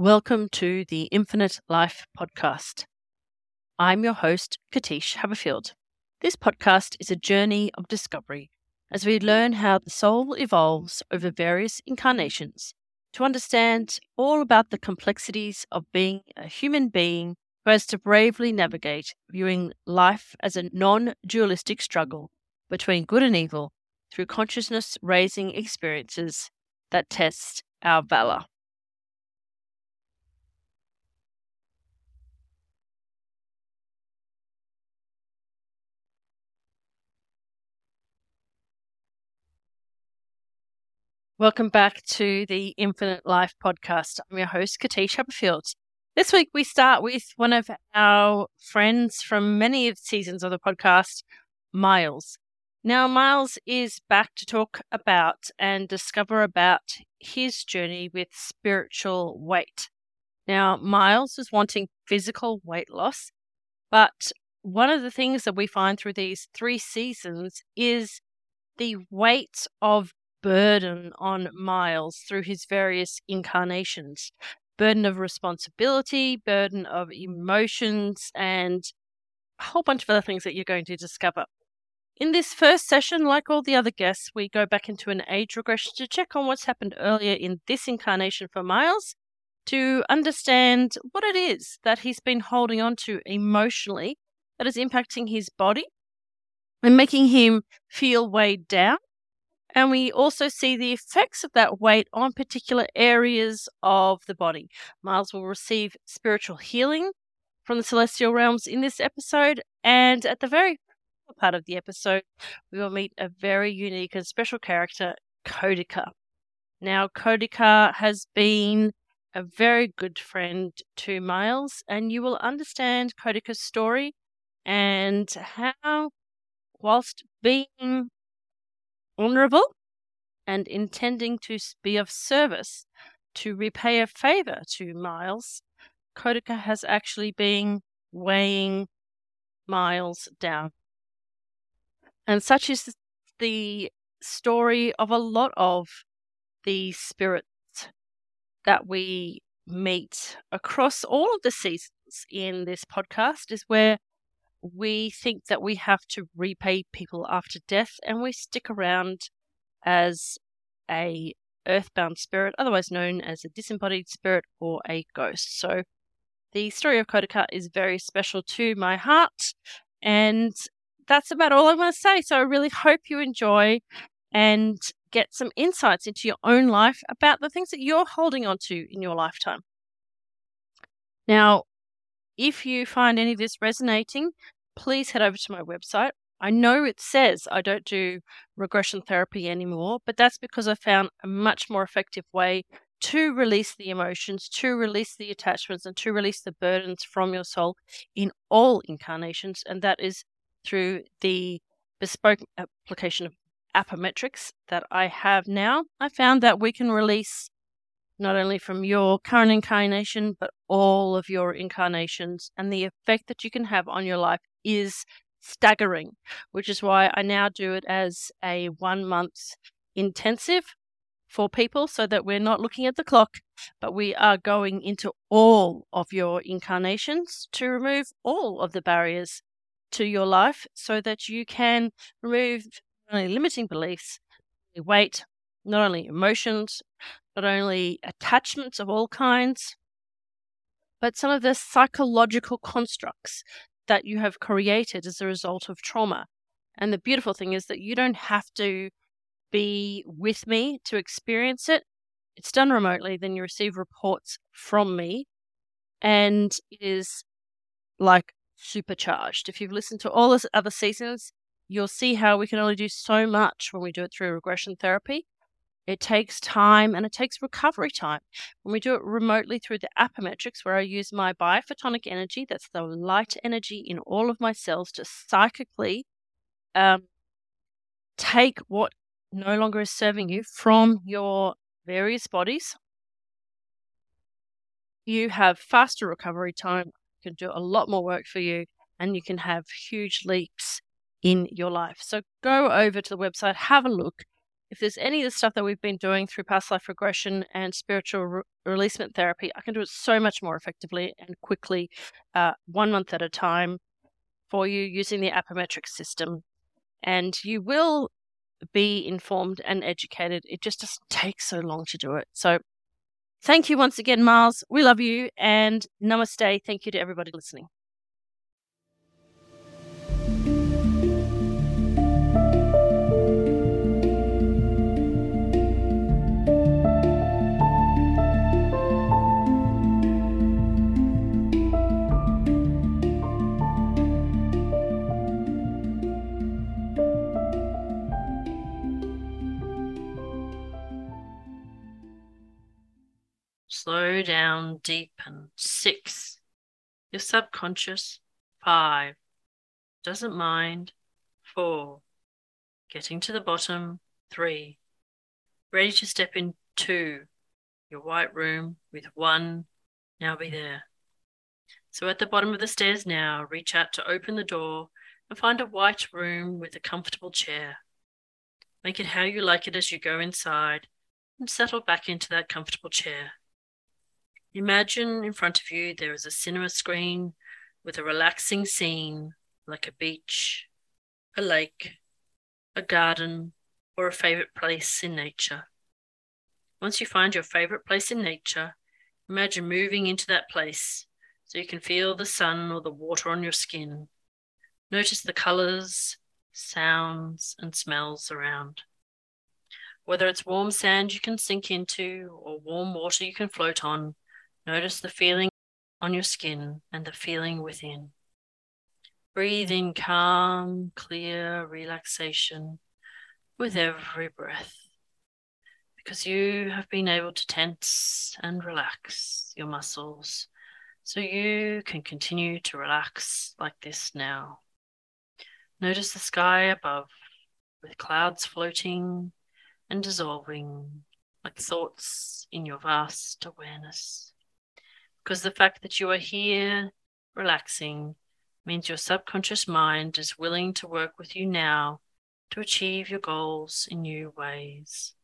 Welcome to the Infinite Life Podcast. I'm your host, Katish Haberfield. This podcast is a journey of discovery as we learn how the soul evolves over various incarnations to understand all about the complexities of being a human being who has to bravely navigate viewing life as a non-dualistic struggle between good and evil through consciousness-raising experiences that test our valor. Welcome back to the Infinite Life Podcast. I'm your host, Katish Haberfield. This week we start with one of our friends from many of the seasons of the podcast, Miles. Now, Miles is back to talk about and discover about his journey with spiritual weight. Now, Miles is wanting physical weight loss, but one of the things that we find through these 3 seasons is the weight of burden on Miles through his various incarnations. Burden of responsibility, burden of emotions, and a whole bunch of other things that you're going to discover. In this first session, like all the other guests, we go back into an age regression to check on what's happened earlier in this incarnation for Miles, to understand what it is that he's been holding on to emotionally that is impacting his body and making him feel weighed down. And we also see the effects of that weight on particular areas of the body. Miles will receive spiritual healing from the celestial realms in this episode. And at the very part of the episode, we will meet a very unique and special character, Kodica. Now, Kodica has been a very good friend to Miles, and you will understand Kodica's story and how, whilst being honourable and intending to be of service to repay a favour to Miles, Kodica has actually been weighing Miles down. And such is the story of a lot of the spirits that we meet across all of the seasons in this podcast, is where we think that we have to repay people after death, and we stick around as a earthbound spirit, otherwise known as a disembodied spirit or a ghost. So the story of Kodica is very special to my heart, and that's about all I want to say. So I really hope you enjoy and get some insights into your own life about the things that you're holding on to in your lifetime. Now, if you find any of this resonating, please head over to my website. I know it says I don't do regression therapy anymore, but that's because I found a much more effective way to release the emotions, to release the attachments, and to release the burdens from your soul in all incarnations, and that is through the bespoke application of Apometrics that I have now. I found that we can release not only from your current incarnation, but all of your incarnations, and the effect that you can have on your life is staggering, which is why I now do it as a 1-month intensive for people, so that we're not looking at the clock, but we are going into all of your incarnations to remove all of the barriers to your life, so that you can remove not only limiting beliefs, weight, not only emotions, not only attachments of all kinds, but some of the psychological constructs that you have created as a result of trauma. And the beautiful thing is that you don't have to be with me to experience it. It's done remotely, then you receive reports from me, and it is like supercharged. If you've listened to all the other seasons, you'll see how we can only do so much when we do it through regression therapy. It takes time, and it takes recovery time. When we do it remotely through the Apometrics, where I use my biophotonic energy, that's the light energy in all of my cells, to psychically take what no longer is serving you from your various bodies, you have faster recovery time, you can do a lot more work for you, and you can have huge leaps in your life. So go over to the website, have a look. if there's any of the stuff that we've been doing through past life regression and spiritual releasement therapy, I can do it so much more effectively and quickly, 1 month at a time for you using the Apometric system. And you will be informed and educated. It just doesn't take so long to do it. So thank you once again, Miles. We love you, and namaste. Thank you to everybody listening. Slow down, deepen. 6. Your subconscious. 5. Doesn't mind. 4. Getting to the bottom. 3. Ready to step in. 2. Your white room with 1. Now be there. So at the bottom of the stairs now, reach out to open the door and find a white room with a comfortable chair. Make it how you like it as you go inside and settle back into that comfortable chair. Imagine in front of you there is a cinema screen with a relaxing scene like a beach, a lake, a garden, or a favorite place in nature. Once you find your favorite place in nature, imagine moving into that place so you can feel the sun or the water on your skin. Notice the colors, sounds, and smells around. Whether it's warm sand you can sink into or warm water you can float on, notice the feeling on your skin and the feeling within. Breathe in calm, clear relaxation with every breath, because you have been able to tense and relax your muscles, so you can continue to relax like this now. Notice the sky above with clouds floating and dissolving like thoughts in your vast awareness. Because the fact that you are here relaxing means your subconscious mind is willing to work with you now to achieve your goals in new ways.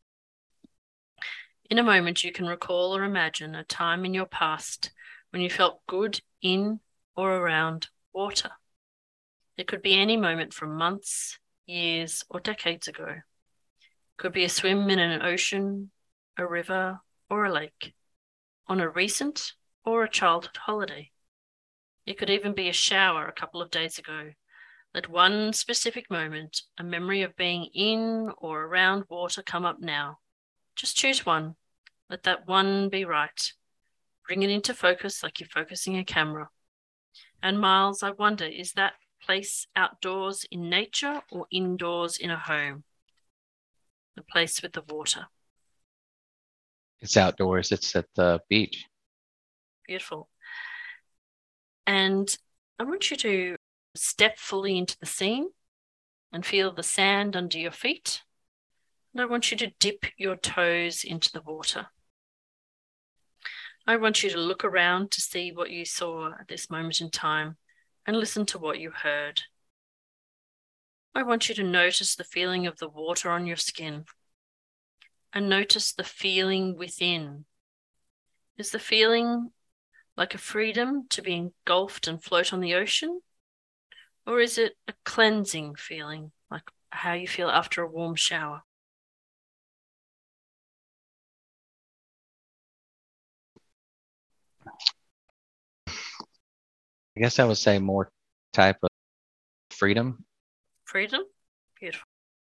In a moment, you can recall or imagine a time in your past when you felt good in or around water. It could be any moment from months, years, or decades ago. It could be a swim in an ocean, a river, or a lake, on a recent or a childhood holiday. It could even be a shower a couple of days ago. Let one specific moment, a memory of being in or around water, come up now. Just choose one. Let that one be right. Bring it into focus like you're focusing a camera. And Miles, I wonder, is that place outdoors in nature or indoors in a home? The place with the water. It's outdoors. It's at the beach. Beautiful. And I want you to step fully into the scene and feel the sand under your feet. And I want you to dip your toes into the water. I want you to look around to see what you saw at this moment in time and listen to what you heard. I want you to notice the feeling of the water on your skin and notice the feeling within. Is the feeling like a freedom to be engulfed and float on the ocean? Or is it a cleansing feeling, like how you feel after a warm shower? I guess I would say more type of freedom. Freedom? Beautiful.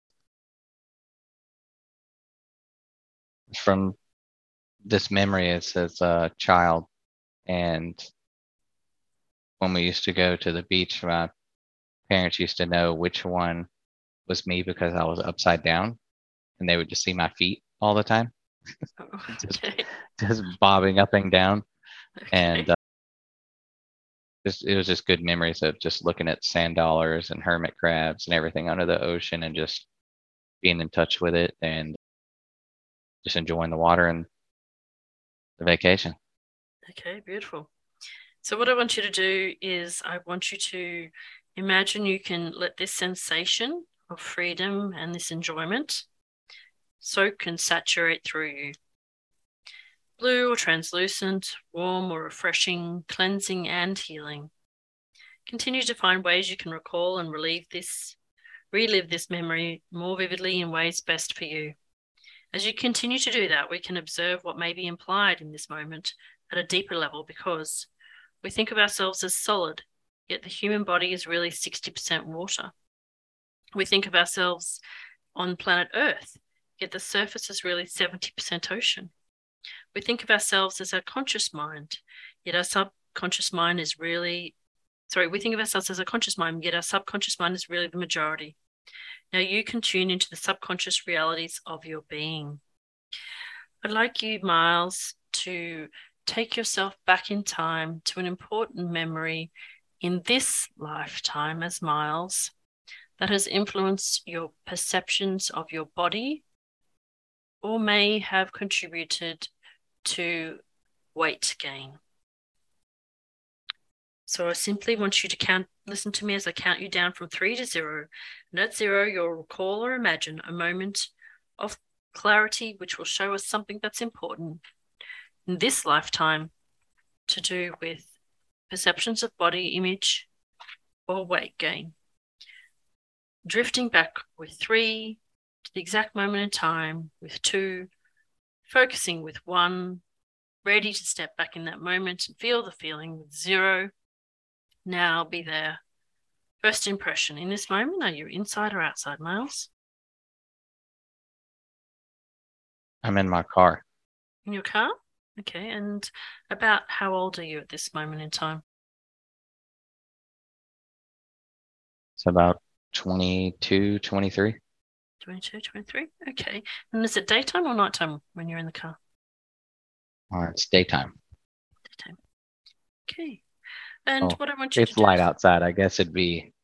From this memory, it's as a child, and when we used to go to the beach, my parents used to know which one was me because I was upside down, and they would just see my feet all the time, Okay. just bobbing up and down. Okay. And it was just good memories of just looking at sand dollars and hermit crabs and everything under the ocean and just being in touch with it and just enjoying the water and the vacation. Okay, beautiful. So what I want you to do is I want you to imagine you can let this sensation of freedom and this enjoyment soak and saturate through you. Blue or translucent, warm or refreshing, cleansing and healing. Continue to find ways you can recall and relive this memory more vividly in ways best for you. As you continue to do that, we can observe what may be implied in this moment at a deeper level, because we think of ourselves as solid, yet the human body is really 60% water. We think of ourselves on planet Earth, yet the surface is really 70% ocean. We think of ourselves as our conscious mind, yet our subconscious mind is really, we think of ourselves as a conscious mind, yet our subconscious mind is really the majority. Now you can tune into the subconscious realities of your being. I'd like you, Miles, to take yourself back in time to an important memory in this lifetime as Miles that has influenced your perceptions of your body or may have contributed to weight gain. So I simply want you to listen to me as I count you down from 3 to 0. And at 0, you'll recall or imagine a moment of clarity which will show us something that's important in this lifetime to do with perceptions of body image or weight gain. Drifting back with 3 to the exact moment in time, with 2, focusing with 1, ready to step back in that moment and feel the feeling, with 0. Now be there. First impression in this moment, are you inside or outside, Miles? I'm in my car. In your car? Okay, and about how old are you at this moment in time? It's about 22, 23. 22, 23? Okay. And is it daytime or nighttime when you're in the car? It's daytime. Daytime. Okay. And what I want you to do... It's light outside. I guess it'd be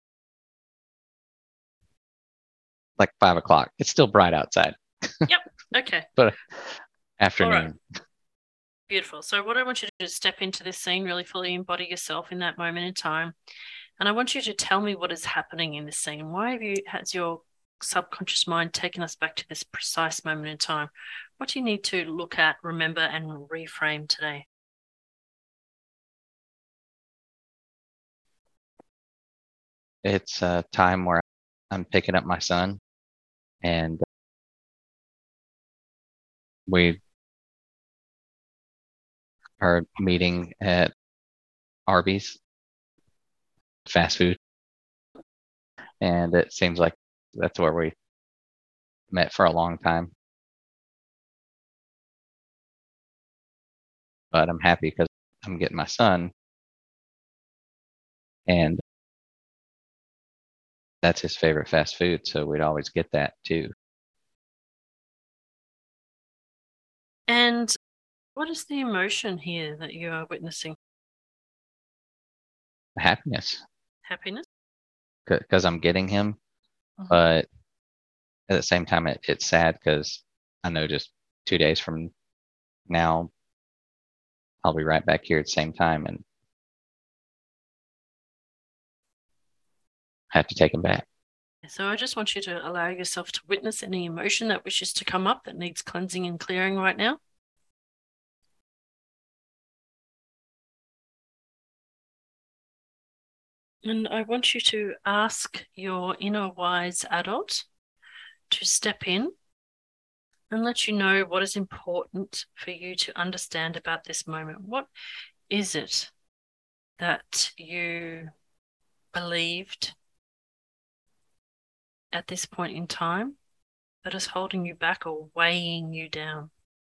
like 5 o'clock. It's still bright outside. Yep. Okay. But afternoon. All right. Beautiful. So what I want you to do is step into this scene, really fully embody yourself in that moment in time. And I want you to tell me what is happening in this scene. Why has your subconscious mind taken us back to this precise moment in time? What do you need to look at, remember, and reframe today? It's a time where I'm picking up my son, and we are meeting at Arby's fast food, and it seems like that's where we met for a long time. But I'm happy because I'm getting my son, and that's his favorite fast food, so we'd always get that too. And what is the emotion here that you are witnessing? Happiness. Happiness? Because I'm getting him, but at the same time, it's sad because I know just 2 days from now, I'll be right back here at the same time and have to take him back. So I just want you to allow yourself to witness any emotion that wishes to come up that needs cleansing and clearing right now. And I want you to ask your inner wise adult to step in and let you know what is important for you to understand about this moment. What is it that you believed at this point in time that is holding you back or weighing you down?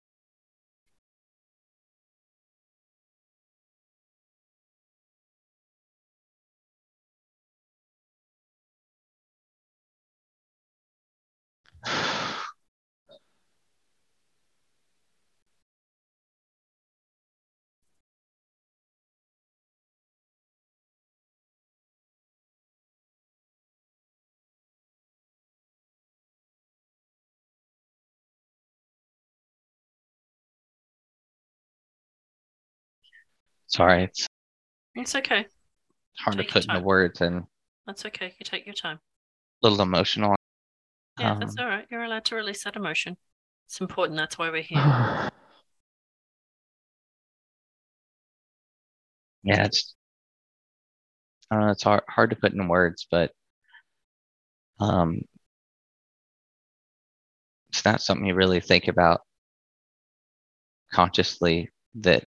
Sorry, It's okay. Hard to put into words, and that's okay. You take your time. A little emotional. Yeah, that's all right. You're allowed to release that emotion. It's important. That's why we're here. Yeah, I don't know, it's hard to put in words, but it's not something you really think about consciously, that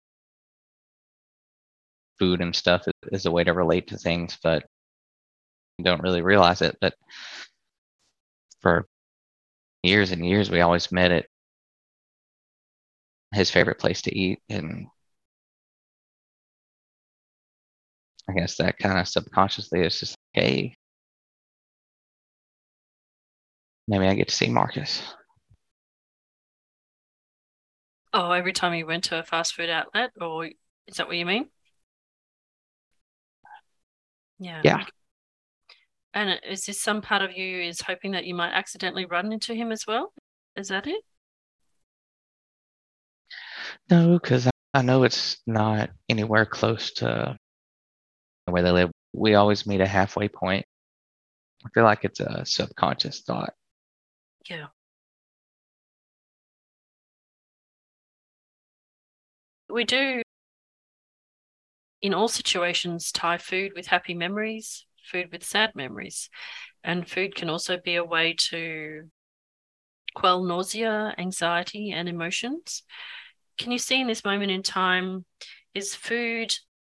food and stuff is a way to relate to things, but you don't really realize it. But for years and years, we always met at his favorite place to eat, and I guess that kind of subconsciously is just, hey, maybe I get to see Marcus. Oh, every time you went to a fast food outlet, or is that what you mean? Yeah. Yeah. And is this some part of you is hoping that you might accidentally run into him as well? Is that it? No, because I know it's not anywhere close to where they live. We always meet a halfway point. I feel like it's a subconscious thought. Yeah. We do, in all situations, tie food with happy memories, food with sad memories. And food can also be a way to quell nausea, anxiety, and emotions. Can you see in this moment in time, is food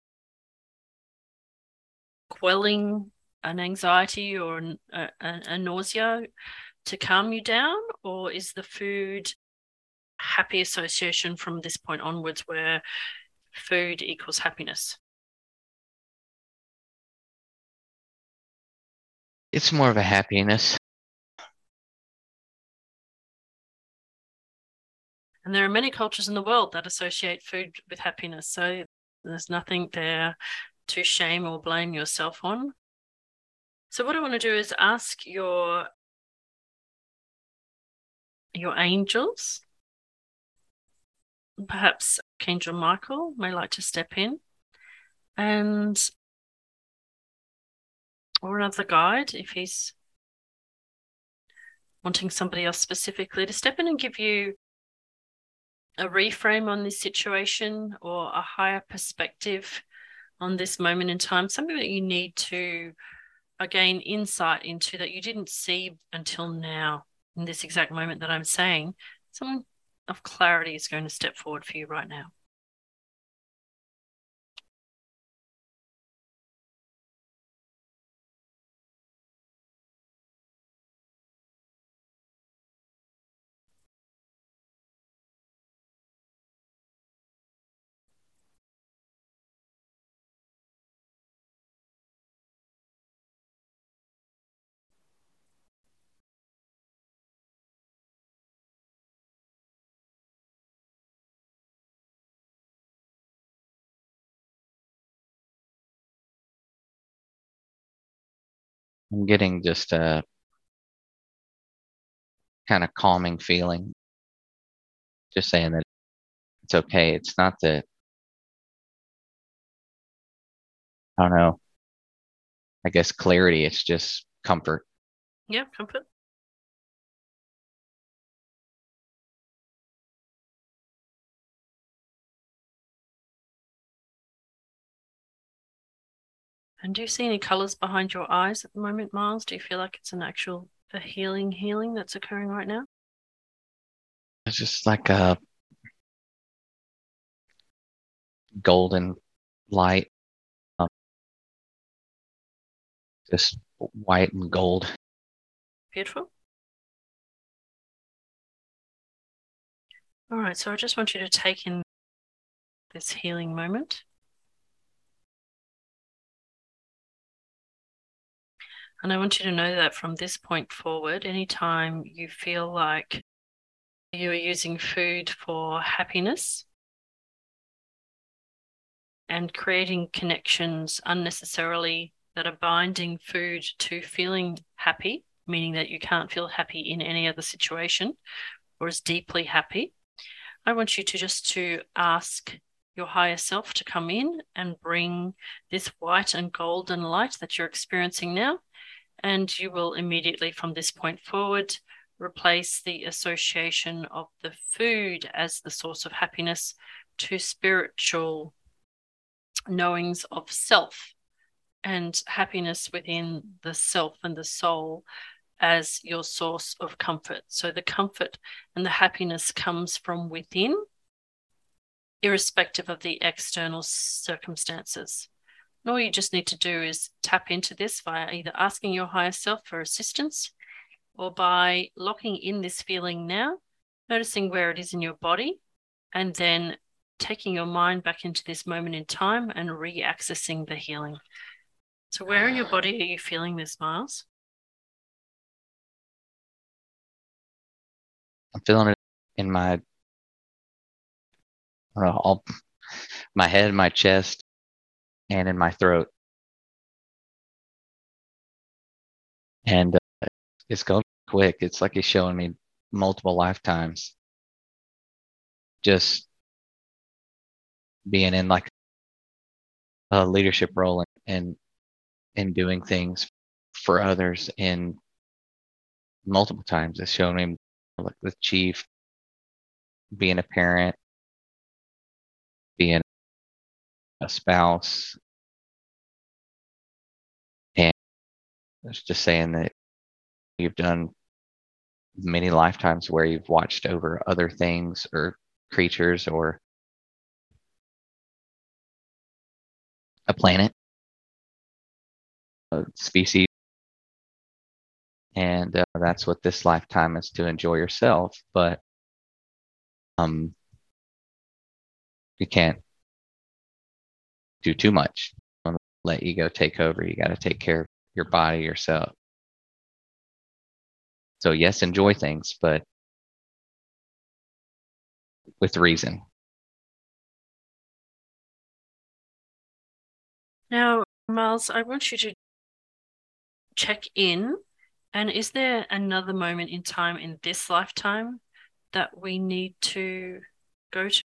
quelling an anxiety or a nausea to calm you down, or is the food happy association from this point onwards where food equals happiness? It's more of a happiness. And there are many cultures in the world that associate food with happiness. So there's nothing there to shame or blame yourself on. So what I want to do is ask your angels. Perhaps Archangel Michael may like to step in, and or another guide if he's wanting somebody else specifically to step in and give you a reframe on this situation or a higher perspective on this moment in time, something that you need to gain insight into that you didn't see until now in this exact moment that I'm saying. Someone of clarity is going to step forward for you right now. I'm getting just a kind of calming feeling. Just saying that it's okay. It's not that, I don't know, I guess clarity. It's just comfort. Yeah, comfort. And do you see any colors behind your eyes at the moment, Miles? Do you feel like it's a healing that's occurring right now? It's just like a golden light, um, just white and gold. Beautiful. All right, so I just want you to take in this healing moment. And I want you to know that from this point forward, anytime you feel like you are using food for happiness and creating connections unnecessarily that are binding food to feeling happy, meaning that you can't feel happy in any other situation or as deeply happy, I want you to ask your higher self to come in and bring this white and golden light that you're experiencing now And you will immediately from this point forward replace the association of the food as the source of happiness to spiritual knowings of self and happiness within the self and the soul as your source of comfort. So the comfort and the happiness comes from within, irrespective of the external circumstances. And all you just need to do is tap into this via either asking your higher self for assistance or by locking in this feeling now, noticing where it is in your body, and then taking your mind back into this moment in time and re-accessing the healing. So where in your body are you feeling this, Miles? I'm feeling it in my all my head, my chest, and in my throat. And it's going quick. It's like he's showing me multiple lifetimes. Just being in like a leadership role and doing things for others in multiple times. It's shown me like the chief, being a parent, being a spouse, and it's just saying that you've done many lifetimes where you've watched over other things or creatures or a planet, a species, and that's what this lifetime is, to enjoy yourself. But you can't do too much. Don't let ego take over. You got to take care of your body, yourself. So yes, enjoy things, but with reason. Now, Miles, I want you to check in. And is there another moment in time in this lifetime that we need to go to?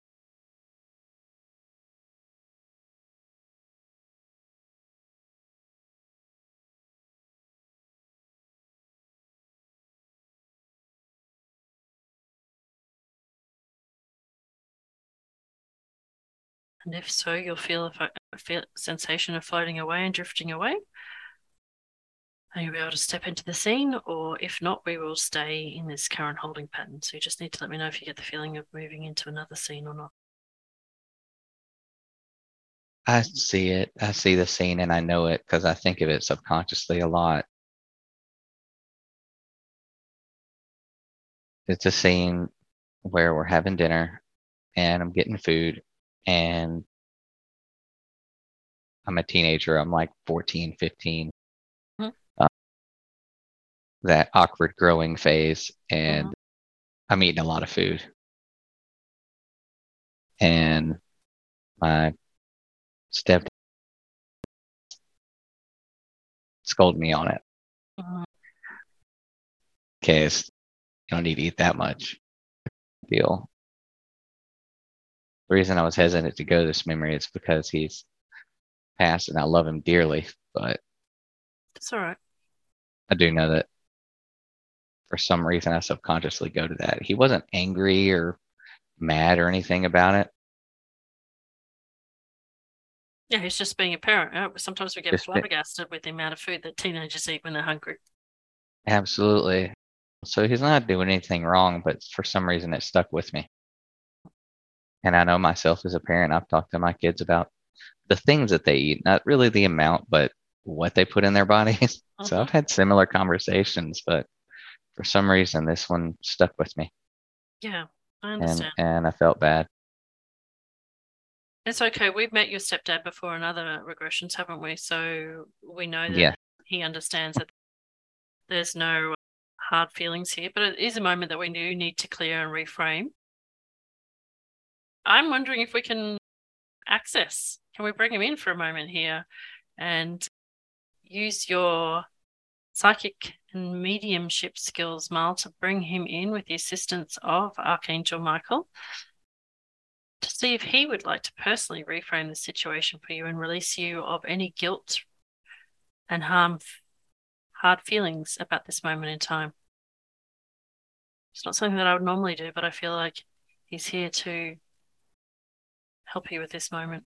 And if so, you'll feel a sensation of floating away and drifting away. And you'll be able to step into the scene, or if not, we will stay in this current holding pattern. So you just need to let me know if you get the feeling of moving into another scene or not. I see it. I see the scene and I know it because I think of it subconsciously a lot. It's a scene where we're having dinner and I'm getting food and I'm a teenager. I'm like 14, 15. Mhm. That awkward growing phase. And Mhm. I'm eating a lot of food. And my stepdad scolded me on it. Mhm. Okay, you don't need to eat that much. Deal. The reason I was hesitant to go to this memory is because he's passed and I love him dearly, but That's all right. I do know that for some reason I subconsciously go to that. He wasn't angry or mad or anything about it. Yeah, he's just being a parent. Sometimes we get Just been, flabbergasted with the amount of food that teenagers eat when they're hungry. absolutely. So he's not doing anything wrong, but for some reason it stuck with me. And I know myself as a parent, I've talked to my kids about the things that they eat, not really the amount, but what they put in their bodies. So I've had similar conversations, but for some reason this one stuck with me Yeah, I and understand. and I felt bad. It's okay. We've met your stepdad before in other regressions, haven't we? So we know Yeah. that he understands that there's no hard feelings here, but it is a moment that we do need to clear and reframe. I'm wondering if we can access. Can we bring him in for a moment here and use your psychic and mediumship skills, Mal, to bring him in with the assistance of Archangel Michael to see if he would like to personally reframe the situation for you and release you of any guilt and hard feelings about this moment in time. It's not something that I would normally do, but I feel like he's here to help you with this moment.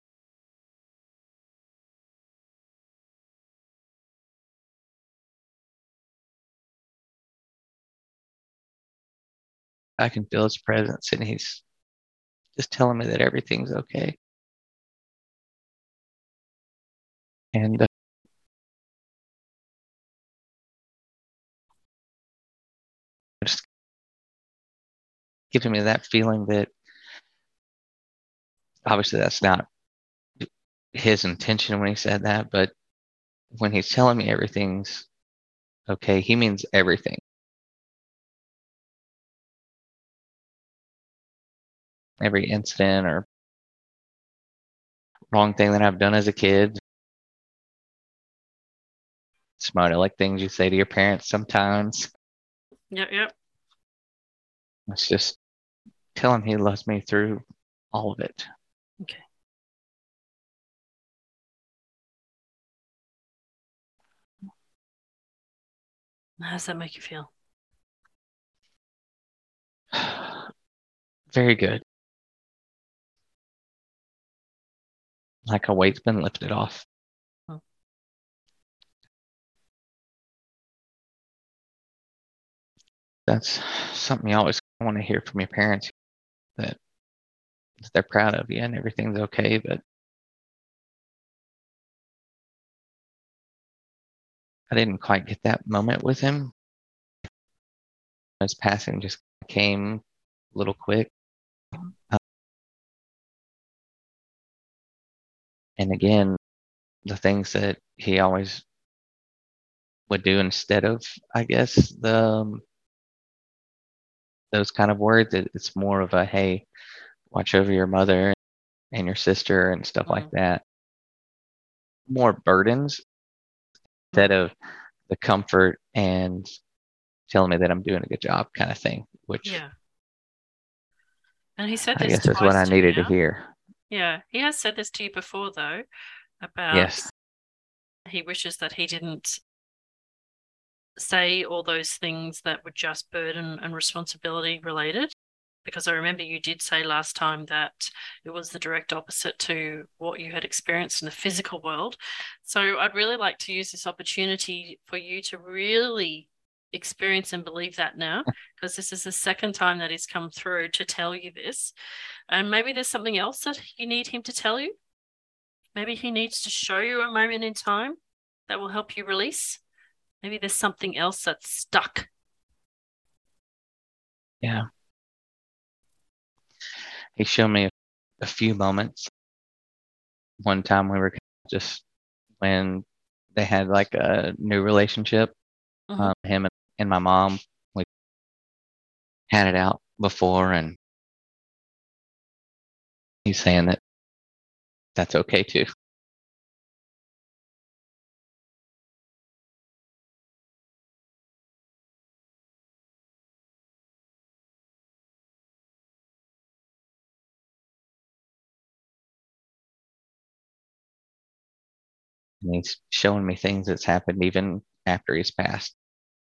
I can feel his presence, and he's just telling me that everything's okay. And just giving me that feeling that obviously that's not his intention when he said that, but when he's telling me everything's okay, he means everything. Every incident or wrong thing that I've done as a kid. Smarter like things you say to your parents sometimes. Yep. It's just tell him he loves me through all of it. Okay. How does that make you feel? Very good. Like a weight's been lifted off. Oh. That's something you always want to hear from your parents, that they're proud of you and everything's okay, but I didn't quite get that moment with him. His passing just came a little quick. And again, the things that he always would do instead of, I guess, those kind of words, it's more of a, hey, watch over your mother and your sister and stuff like that. More burdens instead of the comfort and telling me that I'm doing a good job kind of thing, which Yeah. And he said I this guess is what twice I to you needed to now. hear. Yeah, he has said this to you before, though, about Yes. he wishes that he didn't say all those things that were just burden and responsibility related. Because I remember you did say last time that it was the direct opposite to what you had experienced in the physical world. So I'd really like to use this opportunity for you to really experience and believe that now, because this is the second time that he's come through to tell you this. And maybe there's something else that you need him to tell you. Maybe he needs to show you a moment in time that will help you release. Maybe there's something else that's stuck. Yeah. He showed me a few moments. One time we were just when they had like a new relationship, him and my mom, we had it out before, and he's saying that that's okay too. And he's showing me things that's happened even after he's passed.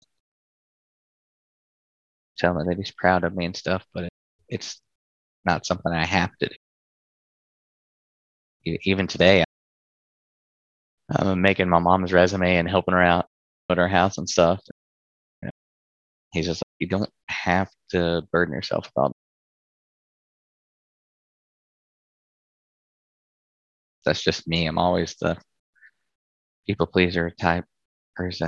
Telling me that he's proud of me and stuff, but it's not something I have to do. Even today, I'm making my mom's resume and helping her out at her house and stuff. He's just like, you don't have to burden yourself with all that. That's just me. I'm always the people pleaser type person.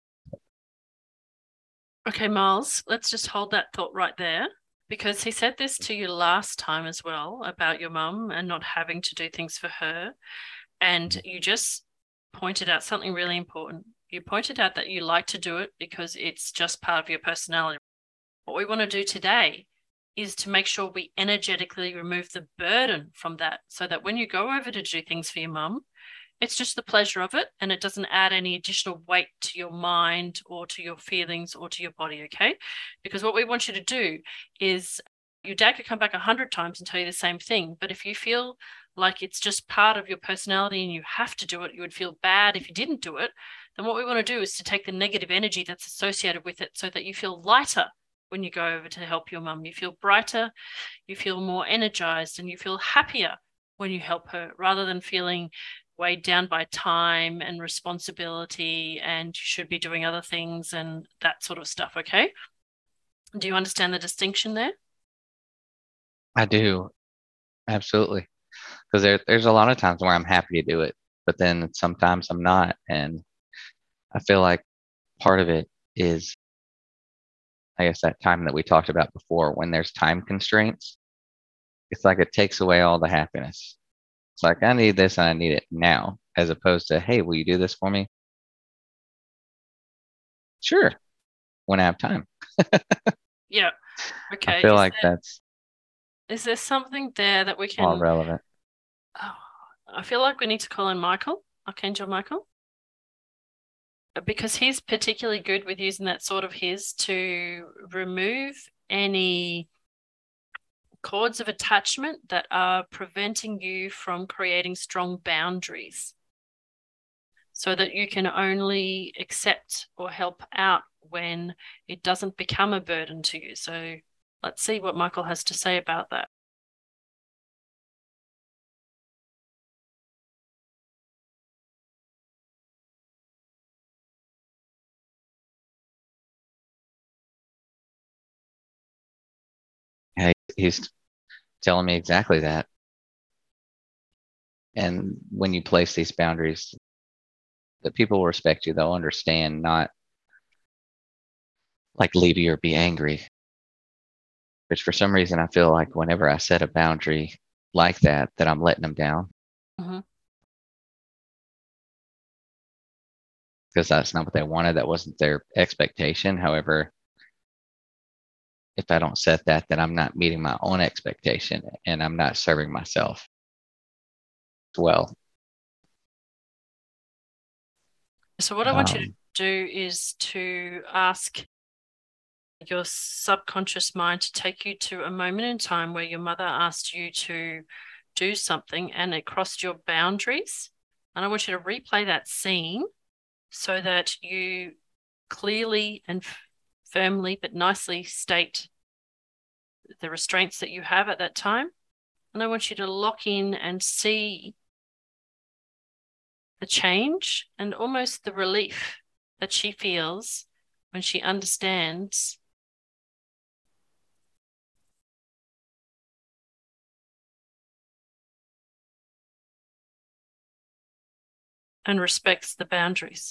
Okay, Miles, let's just hold that thought right there, because he said this to you last time as well about your mum and not having to do things for her. And you just pointed out something really important. You pointed out that you like to do it because it's just part of your personality. What we want to do today is to make sure we energetically remove the burden from that, so that when you go over to do things for your mum, it's just the pleasure of it, and it doesn't add any additional weight to your mind or to your feelings or to your body, okay? Because what we want you to do is, your dad could come back 100 times and tell you the same thing, but if you feel like it's just part of your personality and you have to do it, you would feel bad if you didn't do it, then what we want to do is to take the negative energy that's associated with it so that you feel lighter when you go over to help your mum. You feel brighter, you feel more energized, and you feel happier when you help her, rather than feeling weighed down by time and responsibility and you should be doing other things and that sort of stuff. Okay? Do you understand the distinction there? I do. Absolutely. Because there's a lot of times where I'm happy to do it, but then sometimes I'm not. And I feel like part of it is, I guess, that time that we talked about before, when there's time constraints, it's like it takes away all the happiness. It's like, I need this and I need it now, as opposed to, hey, will you do this for me? Sure, when I have time. Yeah. I Okay. feel like that's Is there something there that we all can? relevant. Oh, I feel like we need to call in Michael, Archangel Michael, because he's particularly good with using that sort of his to remove any cords of attachment that are preventing you from creating strong boundaries so that you can only accept or help out when it doesn't become a burden to you. So let's see what Michael has to say about that. Yeah, he's telling me exactly that. And when you place these boundaries, that people will respect you, they'll understand, not like leave you or be angry. Which for some reason I feel like whenever I set a boundary like that, that I'm letting them down, Mm-hmm. because that's not what they wanted. That wasn't their expectation. However, if I don't set that, then I'm not meeting my own expectation and I'm not serving myself well. So what I want you to do is to ask your subconscious mind to take you to a moment in time where your mother asked you to do something and it crossed your boundaries. And I want you to replay that scene so that you clearly and firmly but nicely state the restraints that you have at that time. And I want you to lock in and see the change and almost the relief that she feels when she understands and respects the boundaries.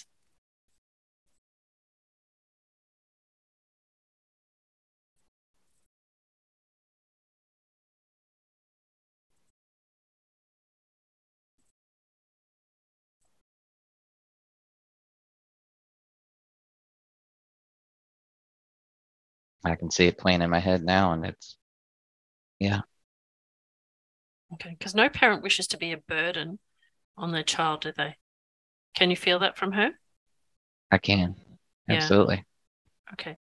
I can see it playing in my head now, and it's, yeah. Okay, because no parent wishes to be a burden on their child, do they? Can you feel that from her? I can. Yeah. Absolutely. Okay.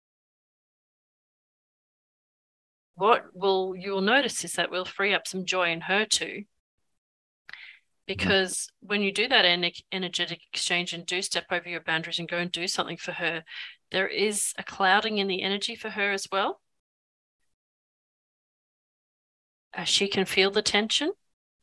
What you'll notice is that we'll free up some joy in her too, because when you do that energetic exchange and do step over your boundaries and go and do something for her, there is a clouding in the energy for her as well. She can feel the tension.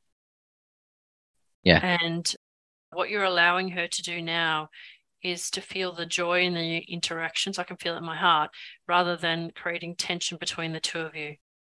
Yeah. And what you're allowing her to do now is to feel the joy in the interactions. I can feel it in my heart, rather than creating tension between the two of you.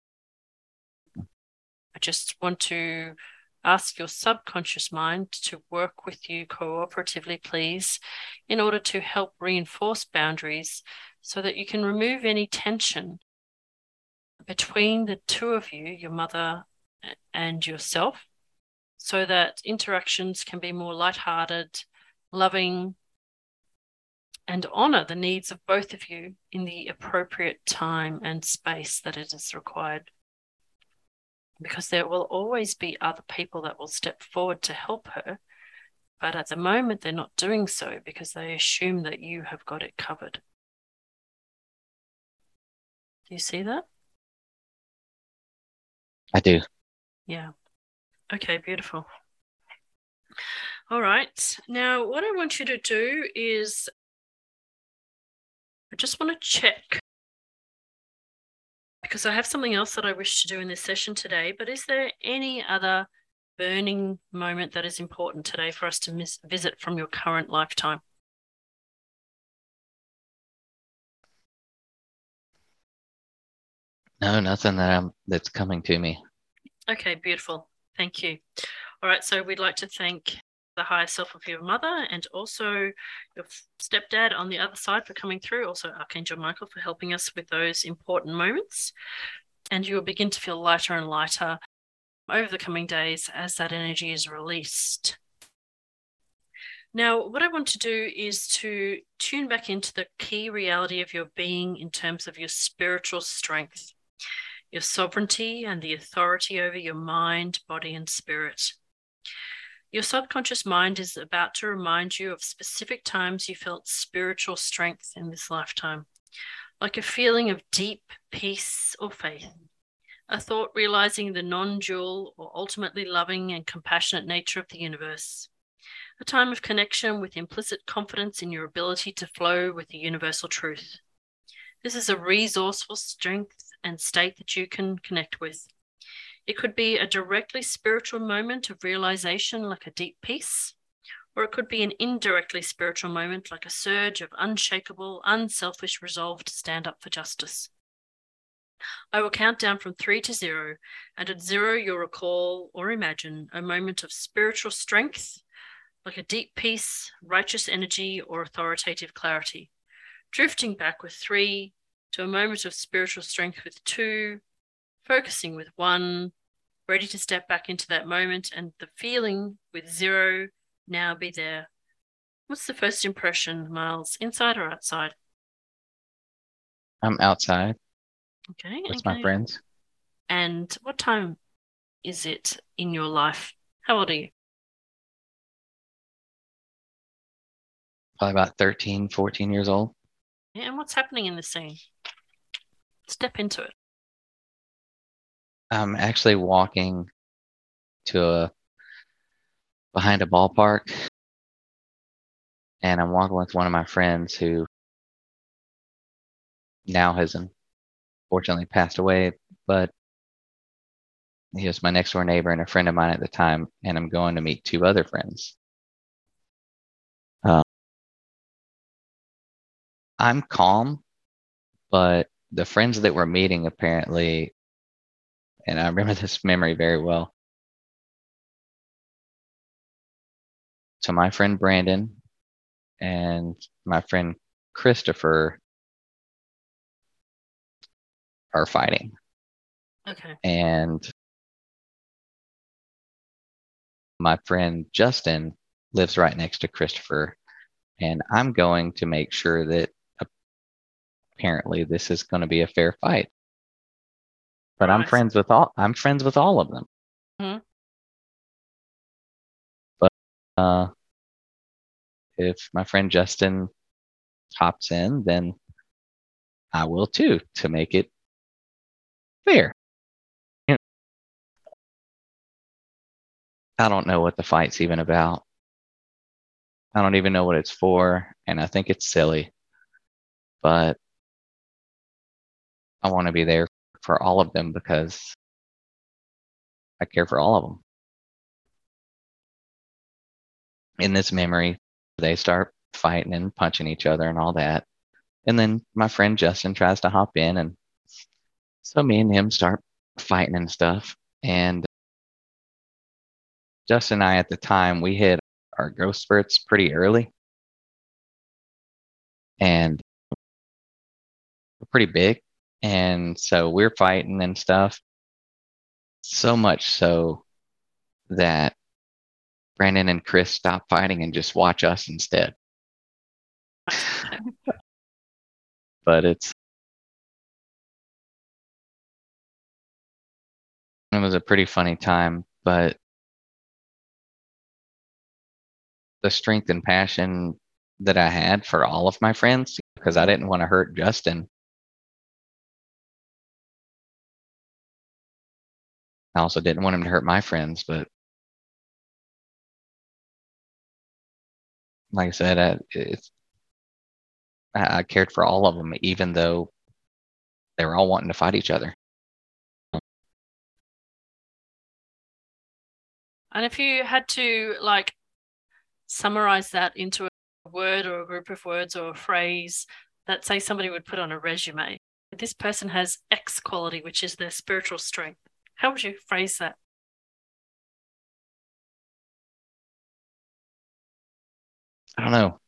I just want to ask your subconscious mind to work with you cooperatively, please, in order to help reinforce boundaries so that you can remove any tension between the two of you, your mother and yourself, so that interactions can be more lighthearted, loving, and honor the needs of both of you in the appropriate time and space that it is required. Because there will always be other people that will step forward to help her, but at the moment they're not doing so because they assume that you have got it covered. Do you see that? I do. Yeah. Okay, beautiful. All right. Now, what I want you to do is I just want to check because I have something else that I wish to do in this session today. But is there any other burning moment that is important today for us to visit from your current lifetime? No, nothing that's coming to me. Okay, beautiful. Thank you. All right, so we'd like to thank the higher self of your mother and also your stepdad on the other side for coming through, also Archangel Michael for helping us with those important moments. And you will begin to feel lighter and lighter over the coming days as that energy is released. Now, what I want to do is to tune back into the key reality of your being in terms of your spiritual strength, your sovereignty, and the authority over your mind, body, and spirit. Your subconscious mind is about to remind you of specific times you felt spiritual strength in this lifetime, like a feeling of deep peace or faith, a thought realizing the non-dual or ultimately loving and compassionate nature of the universe, a time of connection with implicit confidence in your ability to flow with the universal truth. This is a resourceful strength and state that you can connect with. It could be a directly spiritual moment of realization, like a deep peace, or it could be an indirectly spiritual moment, like a surge of unshakable, unselfish resolve to stand up for justice. I will count down from 3 to 0, and at 0, you'll recall or imagine a moment of spiritual strength, like a deep peace, righteous energy, or authoritative clarity. Drifting back with 3 to a moment of spiritual strength with 2, focusing with 1, ready to step back into that moment, and the feeling with 0 now be there. What's the first impression, Miles? Inside or outside? I'm outside Okay. with my friends. And what time is it in your life? How old are you? Probably about 13, 14 years old. Yeah, and what's happening in the scene? Step into it. I'm actually walking behind a ballpark, and I'm walking with one of my friends who now has unfortunately passed away, but he was my next door neighbor and a friend of mine at the time, and I'm going to meet 2 other friends. I'm calm, but the friends that we're meeting apparently, and I remember this memory very well. So my friend Brandon and my friend Christopher are fighting. Okay. And my friend Justin lives right next to Christopher. And I'm going to make sure that apparently this is going to be a fair fight. But Right. I'm friends with all of them. Mm-hmm. But if my friend Justin hops in, then I will too, to make it fair. I don't know what the fight's even about. I don't even know what it's for, and I think it's silly. But I want to be there for all of them because I care for all of them. In this memory, they start fighting and punching each other and all that. And then my friend Justin tries to hop in, and so me and him start fighting and stuff. And Justin and I, at the time, we hit our growth spurts pretty early, and we're pretty big. And so we're fighting and stuff, so much so that Brandon and Chris stop fighting and just watch us instead. But it was a pretty funny time. But the strength and passion that I had for all of my friends, because I didn't want to hurt Justin. I also didn't want him to hurt my friends, but like I said, I cared for all of them, even though they were all wanting to fight each other. And if you had to like summarize that into a word or a group of words or a phrase that, say, somebody would put on a resume, this person has X quality, which is their spiritual strength. How would you phrase that? I don't know.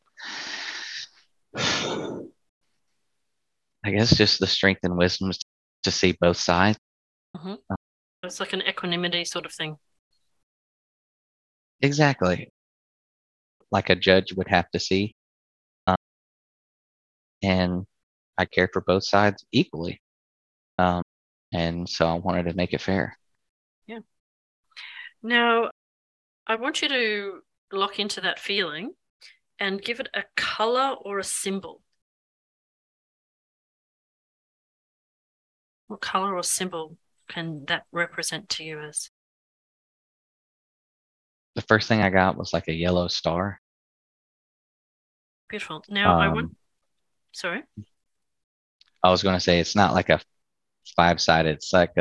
I guess just the strength and wisdom to see both sides. Mm-hmm. It's like an equanimity sort of thing. Exactly. Like a judge would have to see. And I cared for both sides equally. And so I wanted to make it fair. Yeah. Now, I want you to lock into that feeling and give it a color or a symbol. What color or symbol can that represent to you as? The first thing I got was like a yellow star. Beautiful. Now, Um, sorry? I was going to say it's not like a five-sided. It's like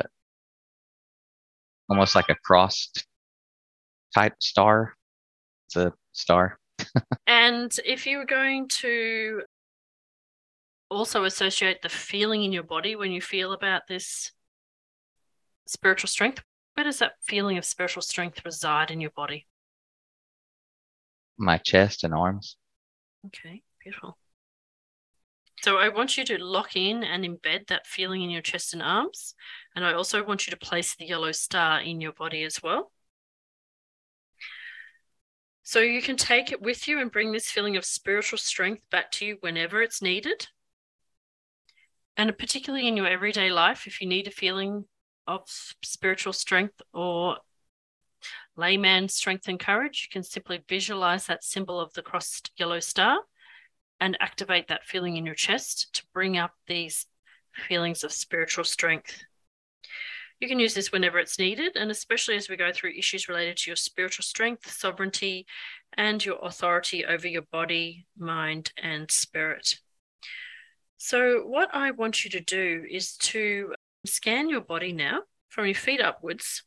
almost like a crossed type star. It's a star. And if you were going to also associate the feeling in your body when you feel about this spiritual strength, where does that feeling of spiritual strength reside in your body? My chest and arms. Okay, beautiful. So I want you to lock in and embed that feeling in your chest and arms. And I also want you to place the yellow star in your body as well. So you can take it with you and bring this feeling of spiritual strength back to you whenever it's needed. And particularly in your everyday life, if you need a feeling of spiritual strength or layman strength and courage, you can simply visualize that symbol of the crossed yellow star and activate that feeling in your chest to bring up these feelings of spiritual strength. You can use this whenever it's needed, and especially as we go through issues related to your spiritual strength, sovereignty, and your authority over your body, mind, and spirit. So what I want you to do is to scan your body now from your feet upwards.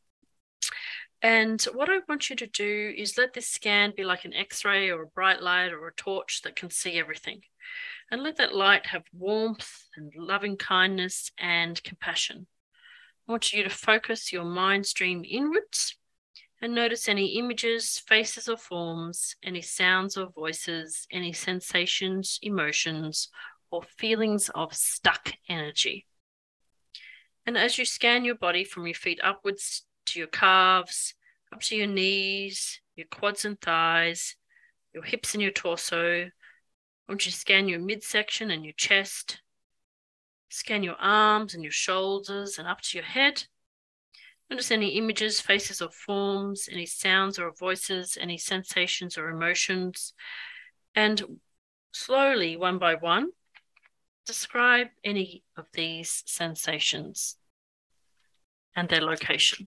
And what I want you to do is let this scan be like an X-ray or a bright light or a torch that can see everything. And let that light have warmth and loving kindness and compassion. I want you to focus your mind stream inwards and notice any images, faces, or forms, any sounds or voices, any sensations, emotions, or feelings of stuck energy. And as you scan your body from your feet upwards to your calves, up to your knees, your quads and thighs, your hips and your torso, I want you to scan your midsection and your chest, scan your arms and your shoulders and up to your head. Notice any images, faces, or forms, any sounds or voices, any sensations or emotions, and slowly, one by one, describe any of these sensations and their location.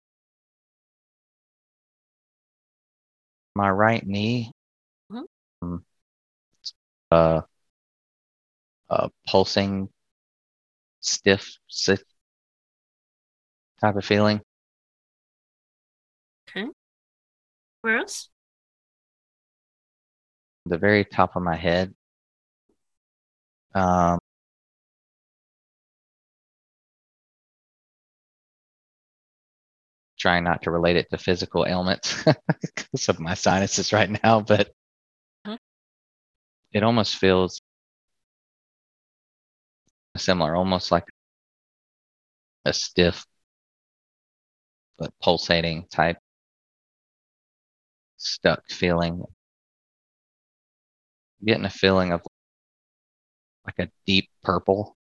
My right knee, Mm-hmm. uh, pulsing, stiff type of feeling. Okay. Where else? The very top of my head. Trying not to relate it to physical ailments because of my sinuses right now, but it almost feels similar, almost like a stiff, but pulsating type stuck feeling. Getting a feeling of like a deep purple.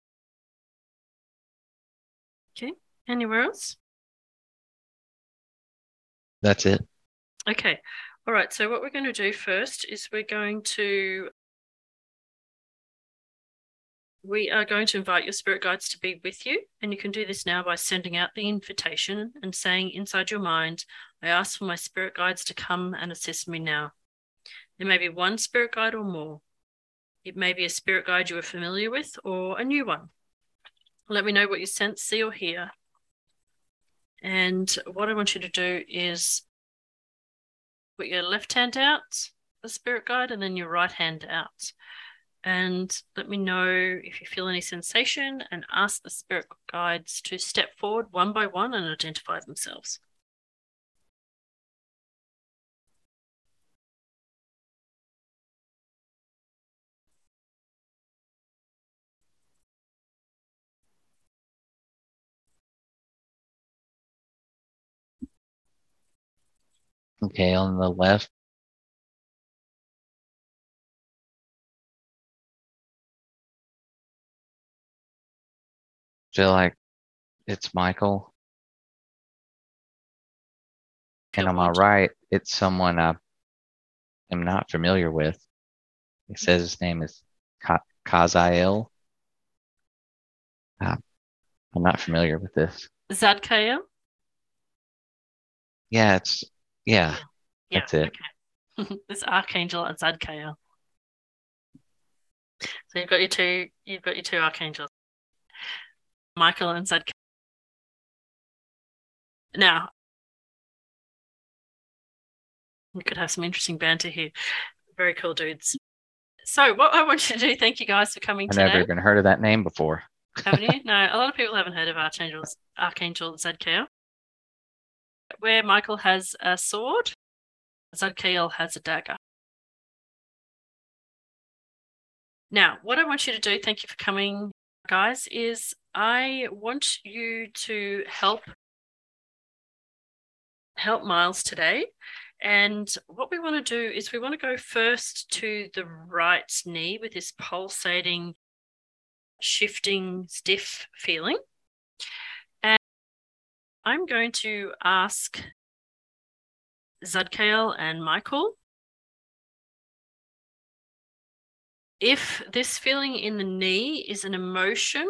Okay. Anywhere else? That's it. Okay. All right. So what we're going to do first is we are going to invite your spirit guides to be with you. And you can do this now by sending out the invitation and saying inside your mind, I ask for my spirit guides to come and assist me now. There may be one spirit guide or more. It may be a spirit guide you are familiar with or a new one. Let me know what you sense, see, or hear. And what I want you to do is put your left hand out, the spirit guide, and then your right hand out. And let me know if you feel any sensation, and ask the spirit guides to step forward one by one and identify themselves. Okay, on the left, feel like it's Michael. And on my right, it's someone I am not familiar with. It says his name is Kaziel. I'm not familiar with this. Zadkiel? Yeah, that's it. Okay. This Archangel and Zadkiel. So you've got your two archangels, Michael and Zadkiel. Now, we could have some interesting banter here. Very cool dudes. So what I want you to do, thank you guys for coming today. I've never even heard of that name before. Haven't you? No, a lot of people haven't heard of Archangel Zadkiel. Where Michael has a sword, Zadkiel has a dagger. Now, what I want you to do, thank you for coming, guys, is I want you to help Miles today. And what we want to do is we want to go first to the right knee with this pulsating, shifting, stiff feeling. And I'm going to ask Zadkiel and Michael if this feeling in the knee is an emotion,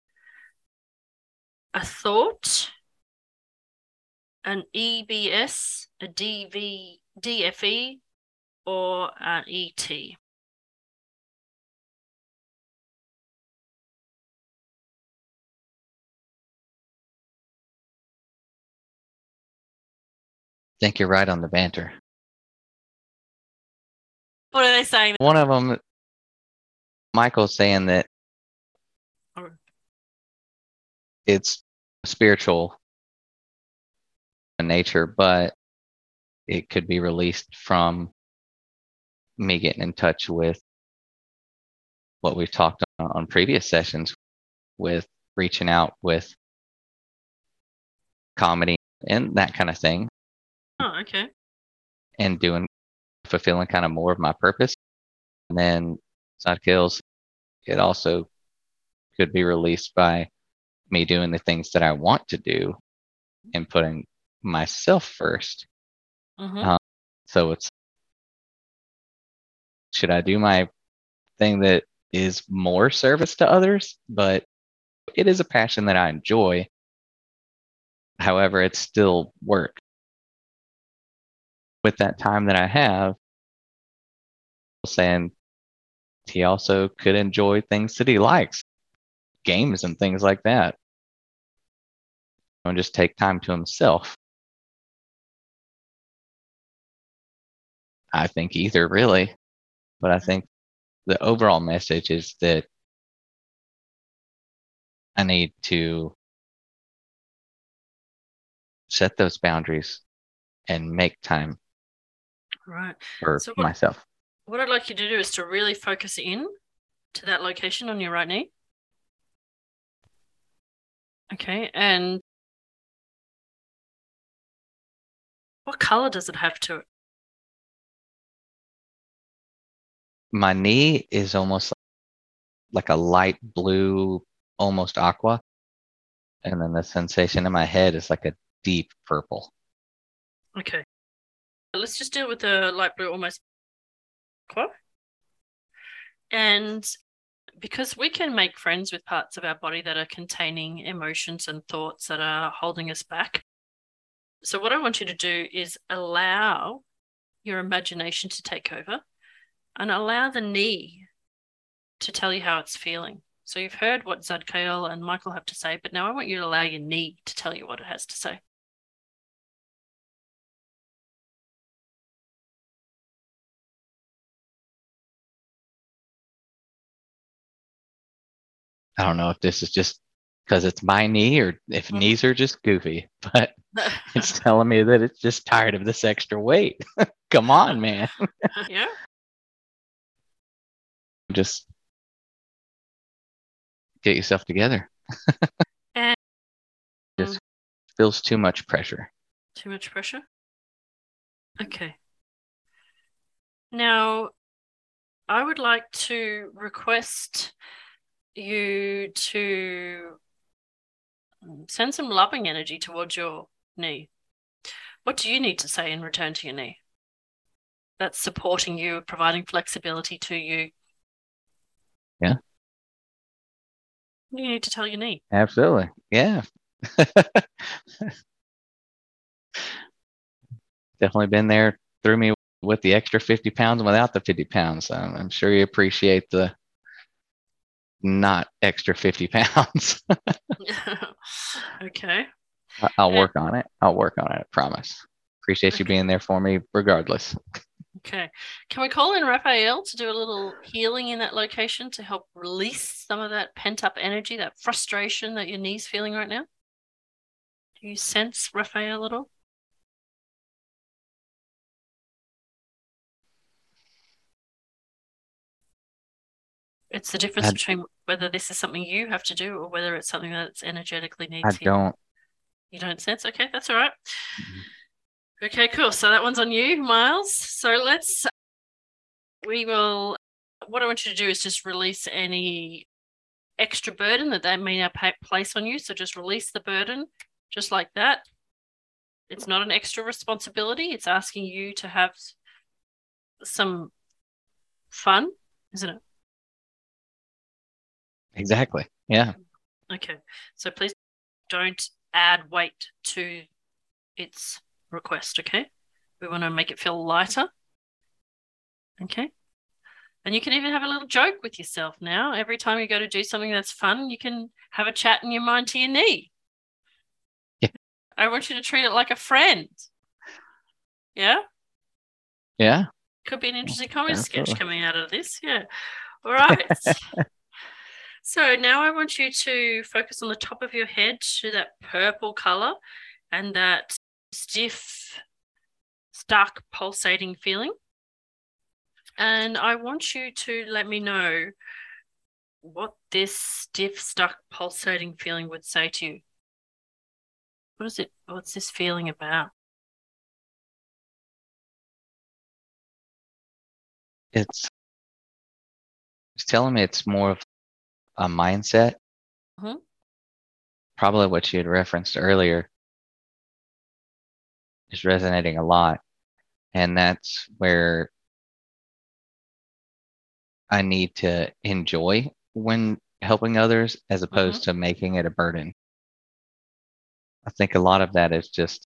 a thought, an EBS, a DFE, or an ET. I think you're right on the banter. What are they saying? One of them, Michael's saying that it's spiritual in nature, but it could be released from me getting in touch with what we've talked on previous sessions with reaching out with comedy and that kind of thing. Oh, okay. And fulfilling kind of more of my purpose. And then Zadkiel's, it also could be released by me doing the things that I want to do and putting myself first. Mm-hmm. So should I do my thing that is more service to others? But it is a passion that I enjoy. However, it's still work. With that time that I have, saying he also could enjoy things that he likes, games and things like that. And just take time to himself. I think either, really. But I think the overall message is that I need to set those boundaries and make time for myself. What I'd like you to do is to really focus in to that location on your right knee. Okay, and what color does it have to it? My knee is almost like a light blue, almost aqua. And then the sensation in my head is like a deep purple. Okay. Let's just deal with the light blue, almost aqua. And because we can make friends with parts of our body that are containing emotions and thoughts that are holding us back. So what I want you to do is allow your imagination to take over and allow the knee to tell you how it's feeling. So you've heard what Zadkiel and Michael have to say, but now I want you to allow your knee to tell you what it has to say. I don't know if this is just because it's my knee or if knees are just goofy, but it's telling me that it's just tired of this extra weight. Come on, man. Yeah. Just get yourself together. And just feels too much pressure. Too much pressure? Okay. Now, I would like to request you to send some loving energy towards your knee. What do you need to say in return to your knee? That's supporting you, providing flexibility to you. Yeah. You need to tell your knee. Absolutely. Yeah. Definitely been there through me with the extra 50 pounds and without the 50 pounds. I'm sure you appreciate the not extra 50 pounds. Okay. I'll work on it. I'll work on it. I promise. Appreciate you being there for me regardless. Okay. Can we call in Raphael to do a little healing in that location to help release some of that pent up energy, that frustration that your knee's feeling right now? Do you sense Raphael at all? It's the difference between whether this is something you have to do or whether it's something that's energetically needs healing. Don't. You don't sense? Okay, that's all right. Okay, cool. So that one's on you, Miles. So what I want you to do is just release any extra burden that they may now place on you. So just release the burden just like that. It's not an extra responsibility. It's asking you to have some fun, isn't it? Exactly. Yeah. Okay. So please don't add weight to its request, okay? We want to make it feel lighter. Okay. And you can even have a little joke with yourself now. Every time you go to do something that's fun, you can have a chat in your mind to your knee. Yeah. I want you to treat it like a friend. Yeah? Yeah. Could be an interesting comedy sketch coming out of this. Yeah. All right. So now I want you to focus on the top of your head to that purple color and that stiff, stuck, pulsating feeling. And I want you to let me know what this stiff, stuck, pulsating feeling would say to you. What is it? What's this feeling about? It's telling me it's more of a mindset. Mm-hmm. Probably what you had referenced earlier is resonating a lot. And that's where I need to enjoy when helping others as opposed to making it a burden. I think a lot of that is just,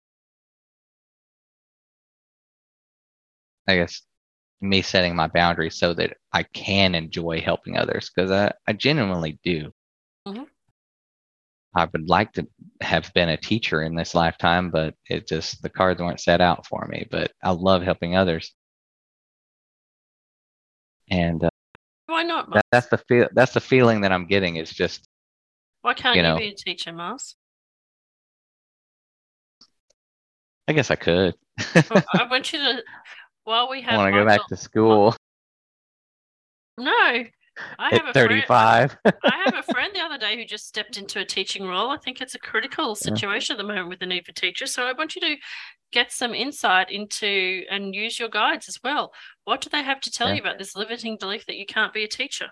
I guess, me setting my boundaries so that I can enjoy helping others because I genuinely do. Mm-hmm. I would like to have been a teacher in this lifetime, but the cards weren't set out for me. But I love helping others. And why not, Miles? That's the feeling that I'm getting is just. Why can't you be a teacher, Miles? I guess I could. Well, I want you to, while we have I want to go back to school. No, I have at 35. I have a friend the other day who just stepped into a teaching role. I think it's a critical situation at the moment with the need for teachers. So I want you to get some insight into and use your guides as well. What do they have to tell you about this limiting belief that you can't be a teacher?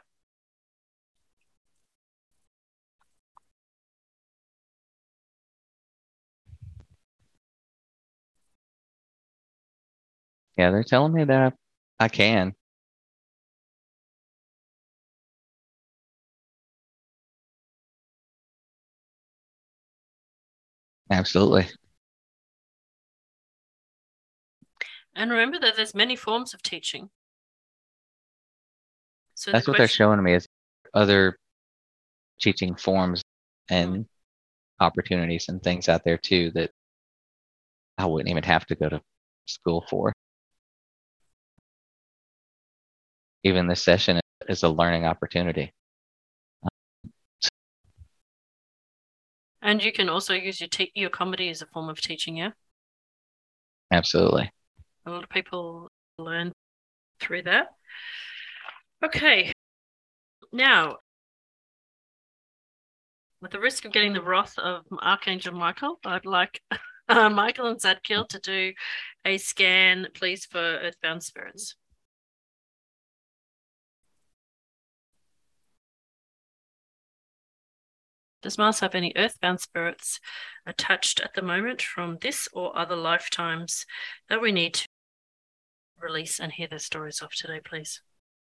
Yeah, they're telling me that I can. Absolutely. And remember that there's many forms of teaching. So That's what they're showing me is other teaching forms and opportunities and things out there too that I wouldn't even have to go to school for. Even this session is a learning opportunity. And you can also use your comedy as a form of teaching, yeah? Absolutely. A lot of people learn through that. Okay. Now, with the risk of getting the wrath of Archangel Michael, I'd like Michael and Zadkiel to do a scan, please, for earthbound spirits. Does Mars have any earthbound spirits attached at the moment from this or other lifetimes that we need to release and hear their stories of today, please?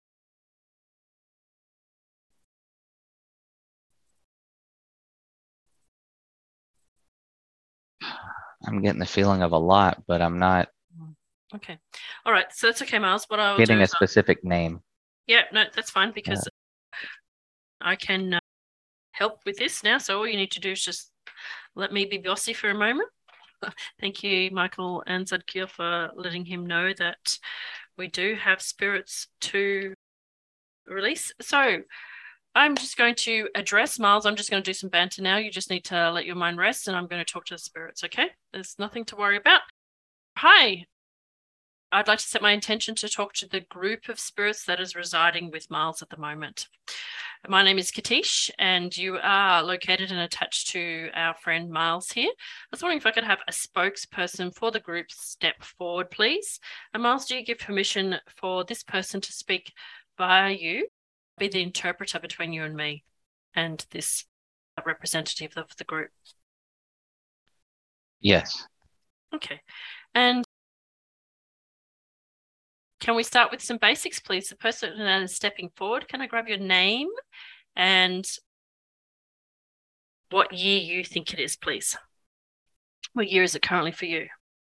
I'm getting the feeling of a lot, but I'm not Okay. All right. So that's okay, Miles. What I'll getting do a specific name. Yeah, no, that's fine because I can help with this now. So all you need to do is just let me be bossy for a moment. Thank you, Michael and Zadkiel, for letting him know that we do have spirits to release. So I'm just going to address Miles. I'm just going to do some banter now. You just need to let your mind rest, and I'm going to talk to the spirits, okay? There's nothing to worry about. Hi. I'd like to set my intention to talk to the group of spirits that is residing with Miles at the moment. My name is Katish, and you are located and attached to our friend Miles here. I was wondering if I could have a spokesperson for the group step forward, please. And Miles, do you give permission for this person to speak via you, be the interpreter between you and me and this representative of the group? Yes. Okay. And can we start with some basics, please? The person that is stepping forward, can I grab your name and what year you think it is, please? What year is it currently for you?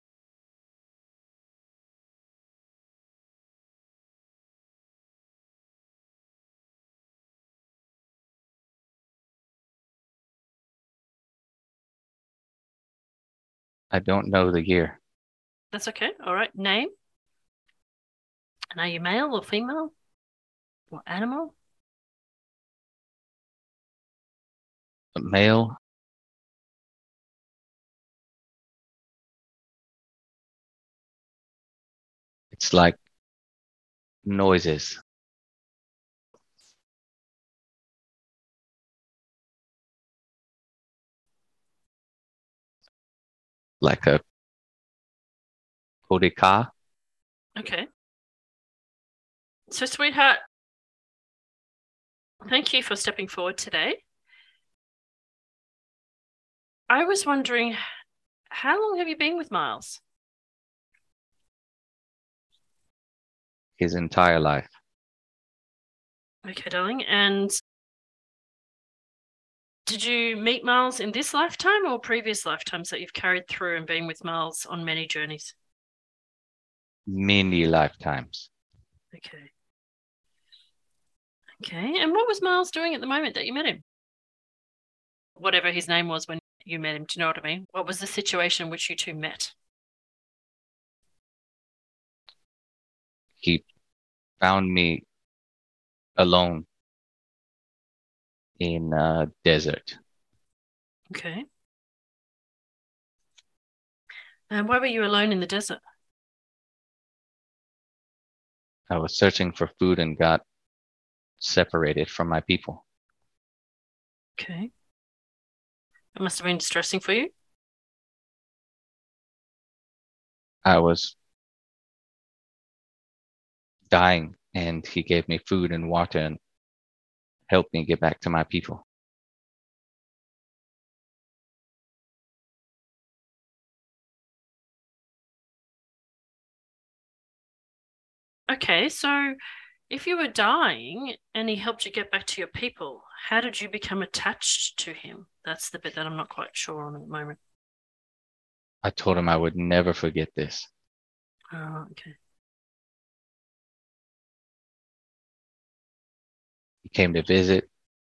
I don't know the year. That's okay. All right. Name? And are you male or female or animal? Male. It's like noises. Like a Kodika. Okay. So, sweetheart, thank you for stepping forward today. I was wondering, how long have you been with Miles? His entire life. Okay, darling. And did you meet Miles in this lifetime or previous lifetimes that you've carried through and been with Miles on many journeys? Many lifetimes. Okay. Okay. And what was Miles doing at the moment that you met him? Whatever his name was when you met him, do you know what I mean? What was the situation in which you two met? He found me alone in a desert. Okay. And why were you alone in the desert? I was searching for food and got separated from my people. Okay. It must have been distressing for you. I was dying, and he gave me food and water and helped me get back to my people. Okay, so if you were dying and he helped you get back to your people, how did you become attached to him? That's the bit that I'm not quite sure on at the moment. I told him I would never forget this. Oh, okay. He came to visit,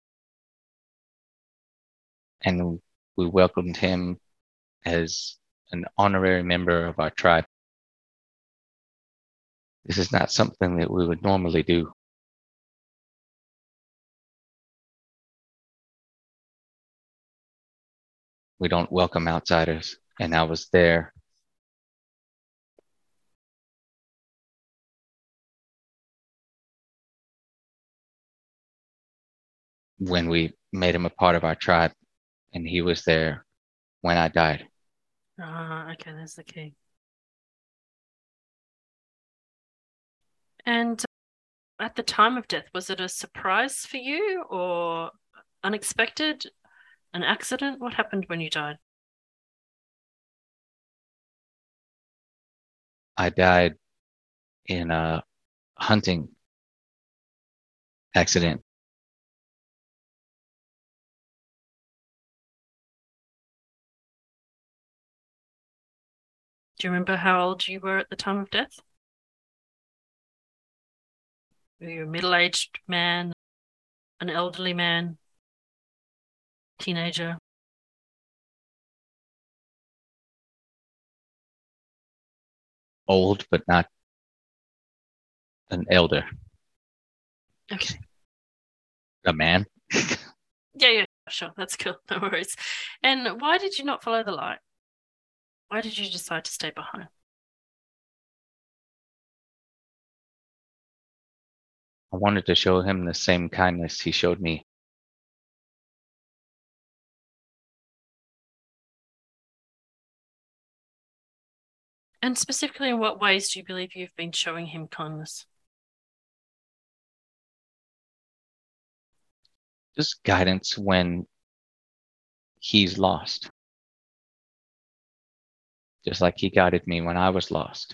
and we welcomed him as an honorary member of our tribe. This is not something that we would normally do. We don't welcome outsiders, and I was there when we made him a part of our tribe, and he was there when I died. Okay, that's the key. And at the time of death, was it a surprise for you or unexpected? An accident? What happened when you died? I died in a hunting accident. Do you remember how old you were at the time of death? Were you a middle-aged man, an elderly man, teenager? Old, but not an elder. Okay. A man. Yeah, sure. That's cool. No worries. And why did you not follow the light? Why did you decide to stay behind? I wanted to show him the same kindness he showed me. And specifically, in what ways do you believe you've been showing him kindness? Just guidance when he's lost. Just like he guided me when I was lost.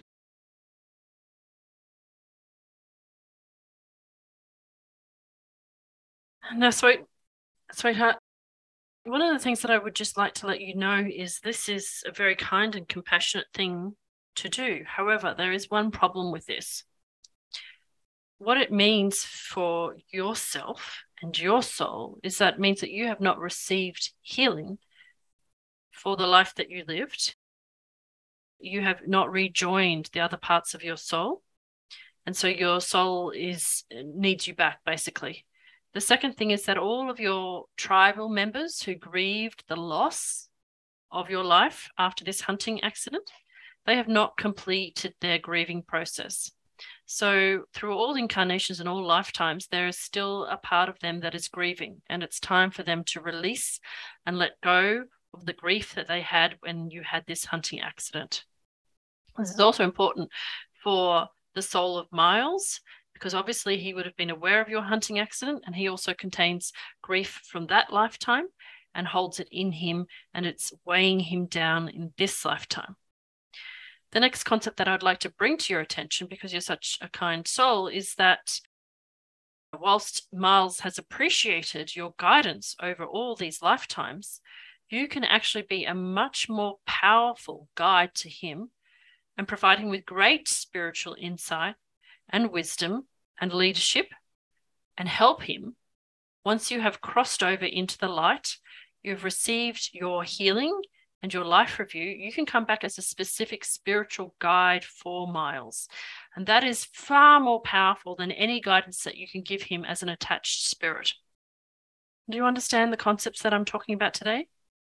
No, sweetheart. One of the things that I would just like to let you know is this is a very kind and compassionate thing to do. However, there is one problem with this. What it means for yourself and your soul is that it means that you have not received healing for the life that you lived. You have not rejoined the other parts of your soul. And so your soul needs you back, basically. The second thing is that all of your tribal members who grieved the loss of your life after this hunting accident, they have not completed their grieving process. So through all incarnations and all lifetimes, there is still a part of them that is grieving, and it's time for them to release and let go of the grief that they had when you had this hunting accident. This is also important for the soul of Miles, because obviously he would have been aware of your hunting accident, and he also contains grief from that lifetime and holds it in him, and it's weighing him down in this lifetime. The next concept that I'd like to bring to your attention, because you're such a kind soul, is that whilst Miles has appreciated your guidance over all these lifetimes, you can actually be a much more powerful guide to him and provide him with great spiritual insight and wisdom and leadership, and help him. Once you have crossed over into the light, you've received your healing and your life review, you can come back as a specific spiritual guide for Miles. And that is far more powerful than any guidance that you can give him as an attached spirit. Do you understand the concepts that I'm talking about today?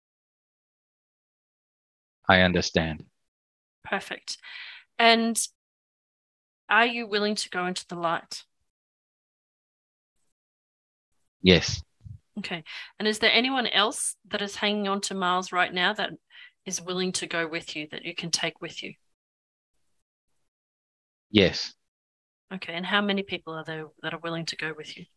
I understand. Perfect. And are you willing to go into the light? Yes. Okay. And is there anyone else that is hanging on to Miles right now that is willing to go with you, that you can take with you? Yes. Okay. And how many people are there that are willing to go with you?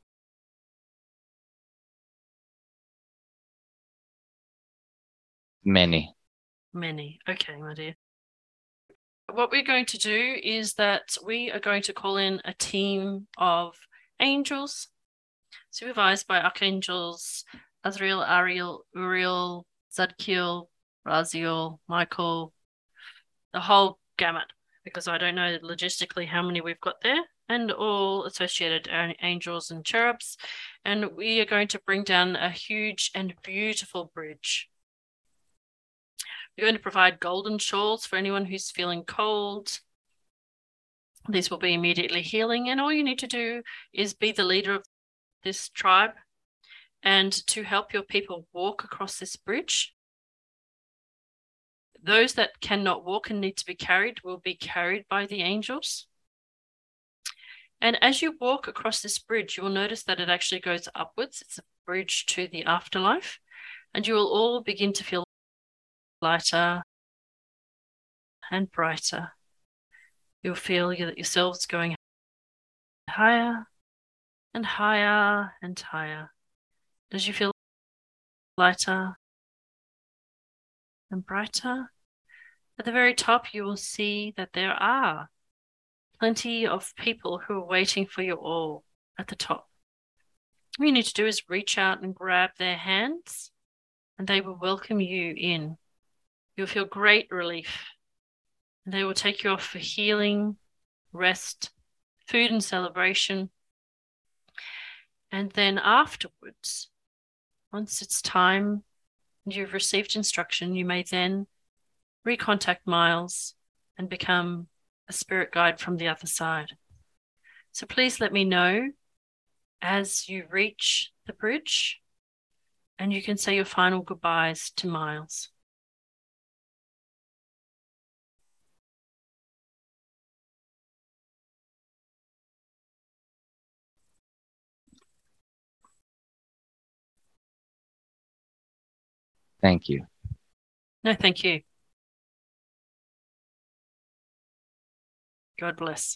Many. Many. Okay, my dear. What we're going to do is that we are going to call in a team of angels, supervised by archangels Azrael, Ariel, Uriel, Zadkiel, Raziel, Michael, the whole gamut. because I don't know logistically how many we've got there, and all associated angels and cherubs. And we are going to bring down a huge and beautiful bridge. We're going to provide golden shawls for anyone who's feeling cold. These will be immediately healing, and all you need to do is be the leader of this tribe and to help your people walk across this bridge. Those that cannot walk and need to be carried will be carried by the angels. And as you walk across this bridge, you will notice that it actually goes upwards. It's a bridge to the afterlife. And you will all begin to feel lighter and brighter. You'll feel yourselves going higher and higher and higher. As you feel lighter and brighter, at the very top, you will see that there are plenty of people who are waiting for you all at the top. All you need to do is reach out and grab their hands, and they will welcome you in. You'll feel great relief. And they will take you off for healing, rest, food and celebration. And then afterwards, once it's time and you've received instruction, you may then recontact Miles and become a spirit guide from the other side. So please let me know as you reach the bridge, and you can say your final goodbyes to Miles. Thank you. No, thank you. God bless.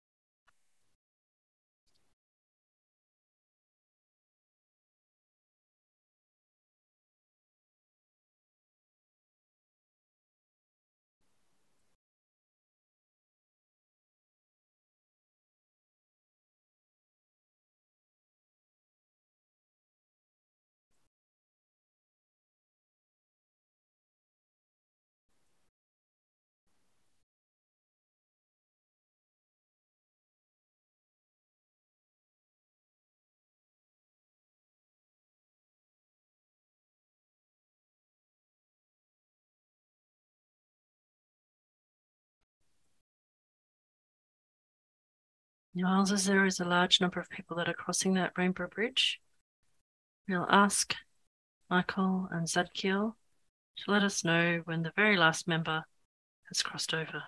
Miles, as there is a large number of people that are crossing that rainbow bridge, we'll ask Michael and Zadkiel to let us know when the very last member has crossed over.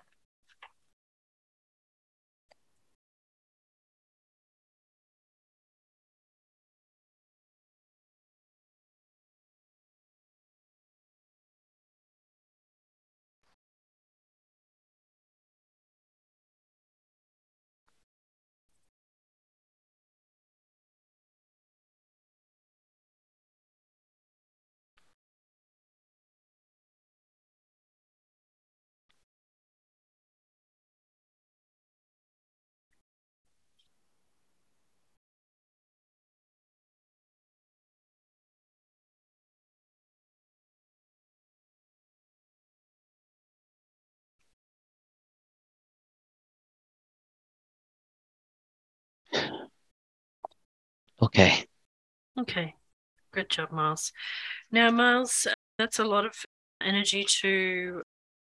Okay. Okay, good job, Miles. Now, Miles, that's a lot of energy to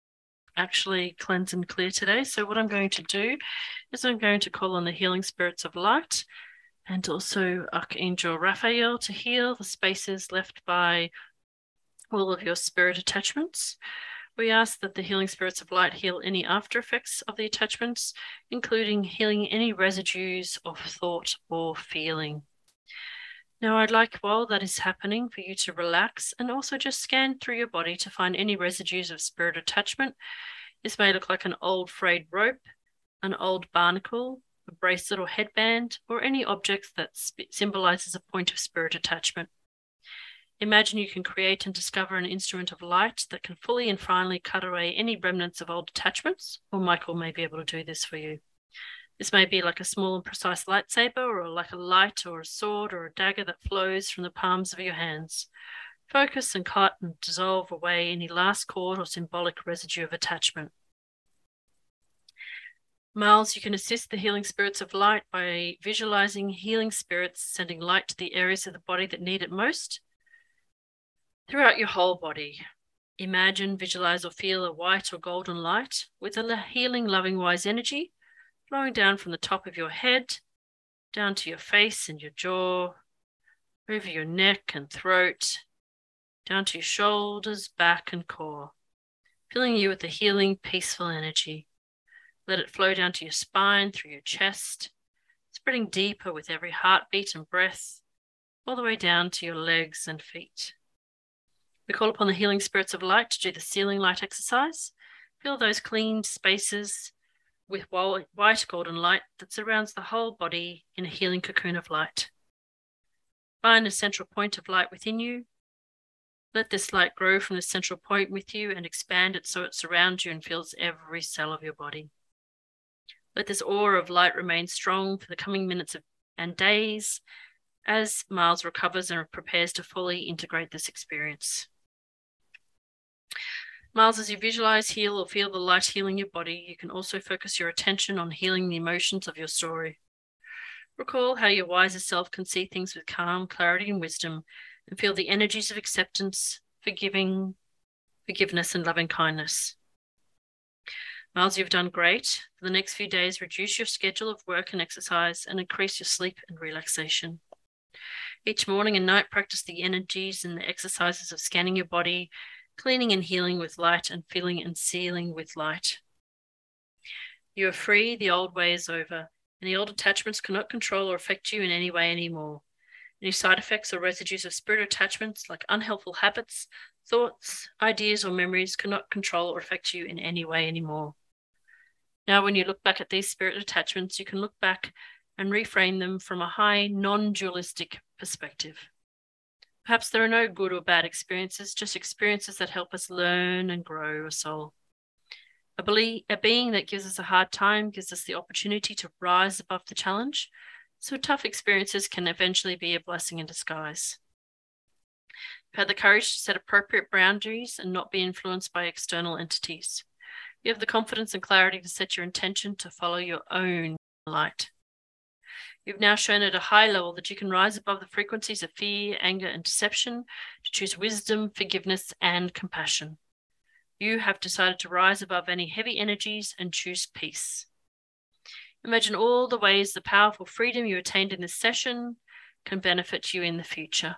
actually cleanse and clear today. So what I'm going to do is I'm going to call on the healing spirits of light and also Archangel Raphael to heal the spaces left by all of your spirit attachments. We ask that the healing spirits of light heal any after effects of the attachments, including healing any residues of thought or feeling. Now, I'd like, while that is happening, for you to relax and also just scan through your body to find any residues of spirit attachment. This may look like an old frayed rope, an old barnacle, a bracelet or headband, or any object that symbolizes a point of spirit attachment. Imagine you can create and discover an instrument of light that can fully and finally cut away any remnants of old attachments, or Michael may be able to do this for you. This may be like a small and precise lightsaber, or like a light or a sword or a dagger that flows from the palms of your hands. Focus and cut and dissolve away any last cord or symbolic residue of attachment. Miles, you can assist the healing spirits of light by visualizing healing spirits sending light to the areas of the body that need it most throughout your whole body. Imagine, visualize, or feel a white or golden light with a healing, loving, wise energy flowing down from the top of your head, down to your face and your jaw, over your neck and throat, down to your shoulders, back, and core, filling you with a healing, peaceful energy. Let it flow down to your spine, through your chest, spreading deeper with every heartbeat and breath, all the way down to your legs and feet. We call upon the healing spirits of light to do the sealing light exercise. Fill those cleaned spaces with white golden light that surrounds the whole body in a healing cocoon of light. Find a central point of light within you. Let this light grow from the central point with you and expand it so it surrounds you and fills every cell of your body. Let this aura of light remain strong for the coming minutes and days as Miles recovers and prepares to fully integrate this experience. Miles, as you visualize, heal, or feel the light healing your body, you can also focus your attention on healing the emotions of your story. Recall how your wiser self can see things with calm, clarity, and wisdom, and feel the energies of acceptance, forgiveness, and loving kindness. Miles, you've done great. For the next few days, reduce your schedule of work and exercise and increase your sleep and relaxation. Each morning and night, practice the energies and the exercises of scanning your body, cleaning and healing with light, and filling and sealing with light. You are free, the old way is over, and the old attachments cannot control or affect you in any way anymore. Any side effects or residues of spirit attachments, like unhelpful habits, thoughts, ideas, or memories, cannot control or affect you in any way anymore. Now, when you look back at these spirit attachments, you can look back and reframe them from a high, non-dualistic perspective. Perhaps there are no good or bad experiences, just experiences that help us learn and grow a soul. A being that gives us a hard time gives us the opportunity to rise above the challenge, so tough experiences can eventually be a blessing in disguise. You have the courage to set appropriate boundaries and not be influenced by external entities. You have the confidence and clarity to set your intention to follow your own light. You've now shown at a high level that you can rise above the frequencies of fear, anger, and deception to choose wisdom, forgiveness, and compassion. You have decided to rise above any heavy energies and choose peace. Imagine all the ways the powerful freedom you attained in this session can benefit you in the future.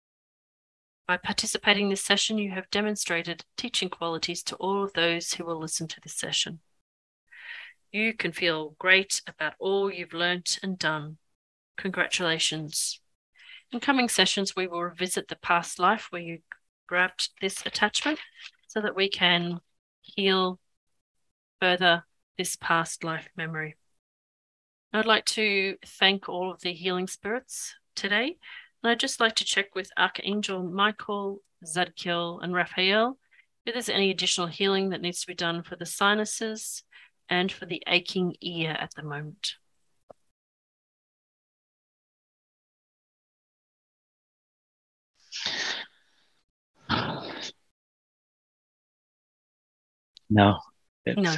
By participating in this session, you have demonstrated teaching qualities to all of those who will listen to this session. You can feel great about all you've learnt and done. Congratulations. In coming sessions, we will revisit the past life where you grabbed this attachment so that we can heal further this past life memory. I'd like to thank all of the healing spirits today. And I'd just like to check with Archangel Michael, Zadkiel, and Raphael if there's any additional healing that needs to be done for the sinuses and for the aching ear at the moment. No. No.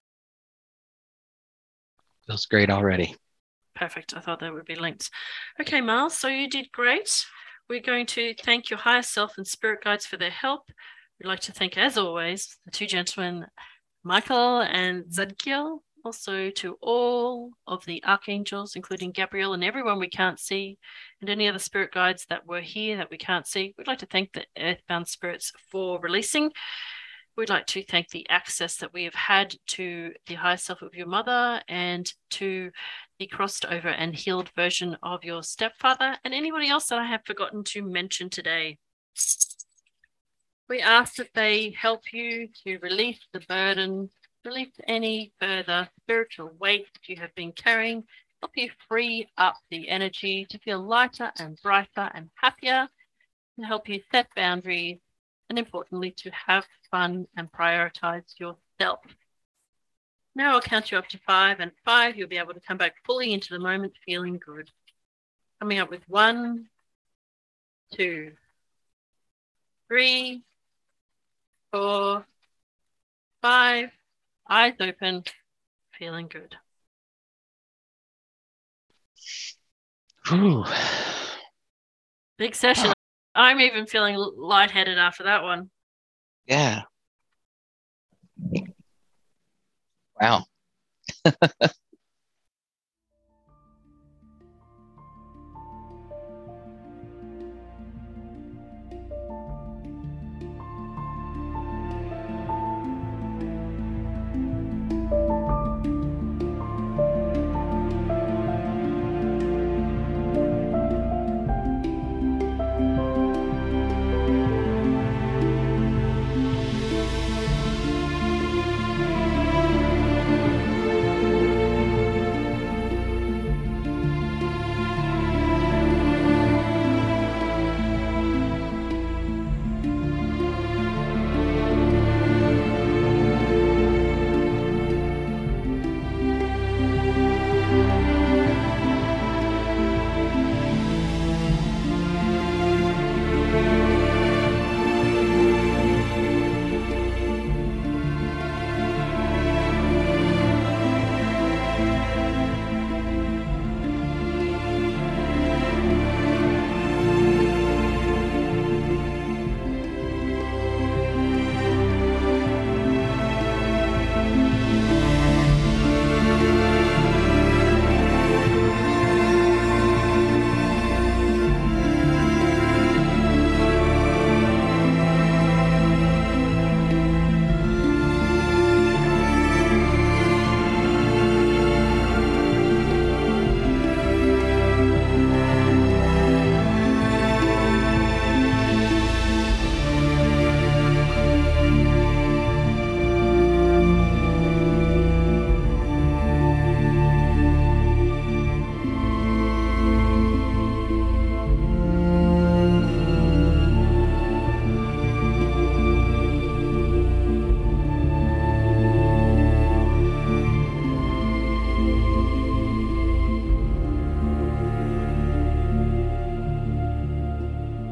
Feels great already. Perfect. I thought that would be linked. Okay, Miles, so you did great. We're going to thank your higher self and spirit guides for their help. We'd like to thank, as always, the two gentlemen, Michael and Zadkiel, also to all of the archangels, including Gabriel and everyone we can't see, and any other spirit guides that were here that we can't see. We'd like to thank the earthbound spirits for releasing. We'd like to thank the access that we have had to the higher self of your mother and to the crossed over and healed version of your stepfather and anybody else that I have forgotten to mention today. We ask that they help you to release the burden, release any further spiritual weight that you have been carrying, help you free up the energy to feel lighter and brighter and happier, to help you set boundaries, and importantly, to have fun and prioritize yourself. Now I'll count you up to 5, and 5, you'll be able to come back fully into the moment, feeling good. Coming up with 1, 2, 3, 4, 5, eyes open, feeling good. Whew. Big session. I'm even feeling lightheaded after that one. Yeah. Wow.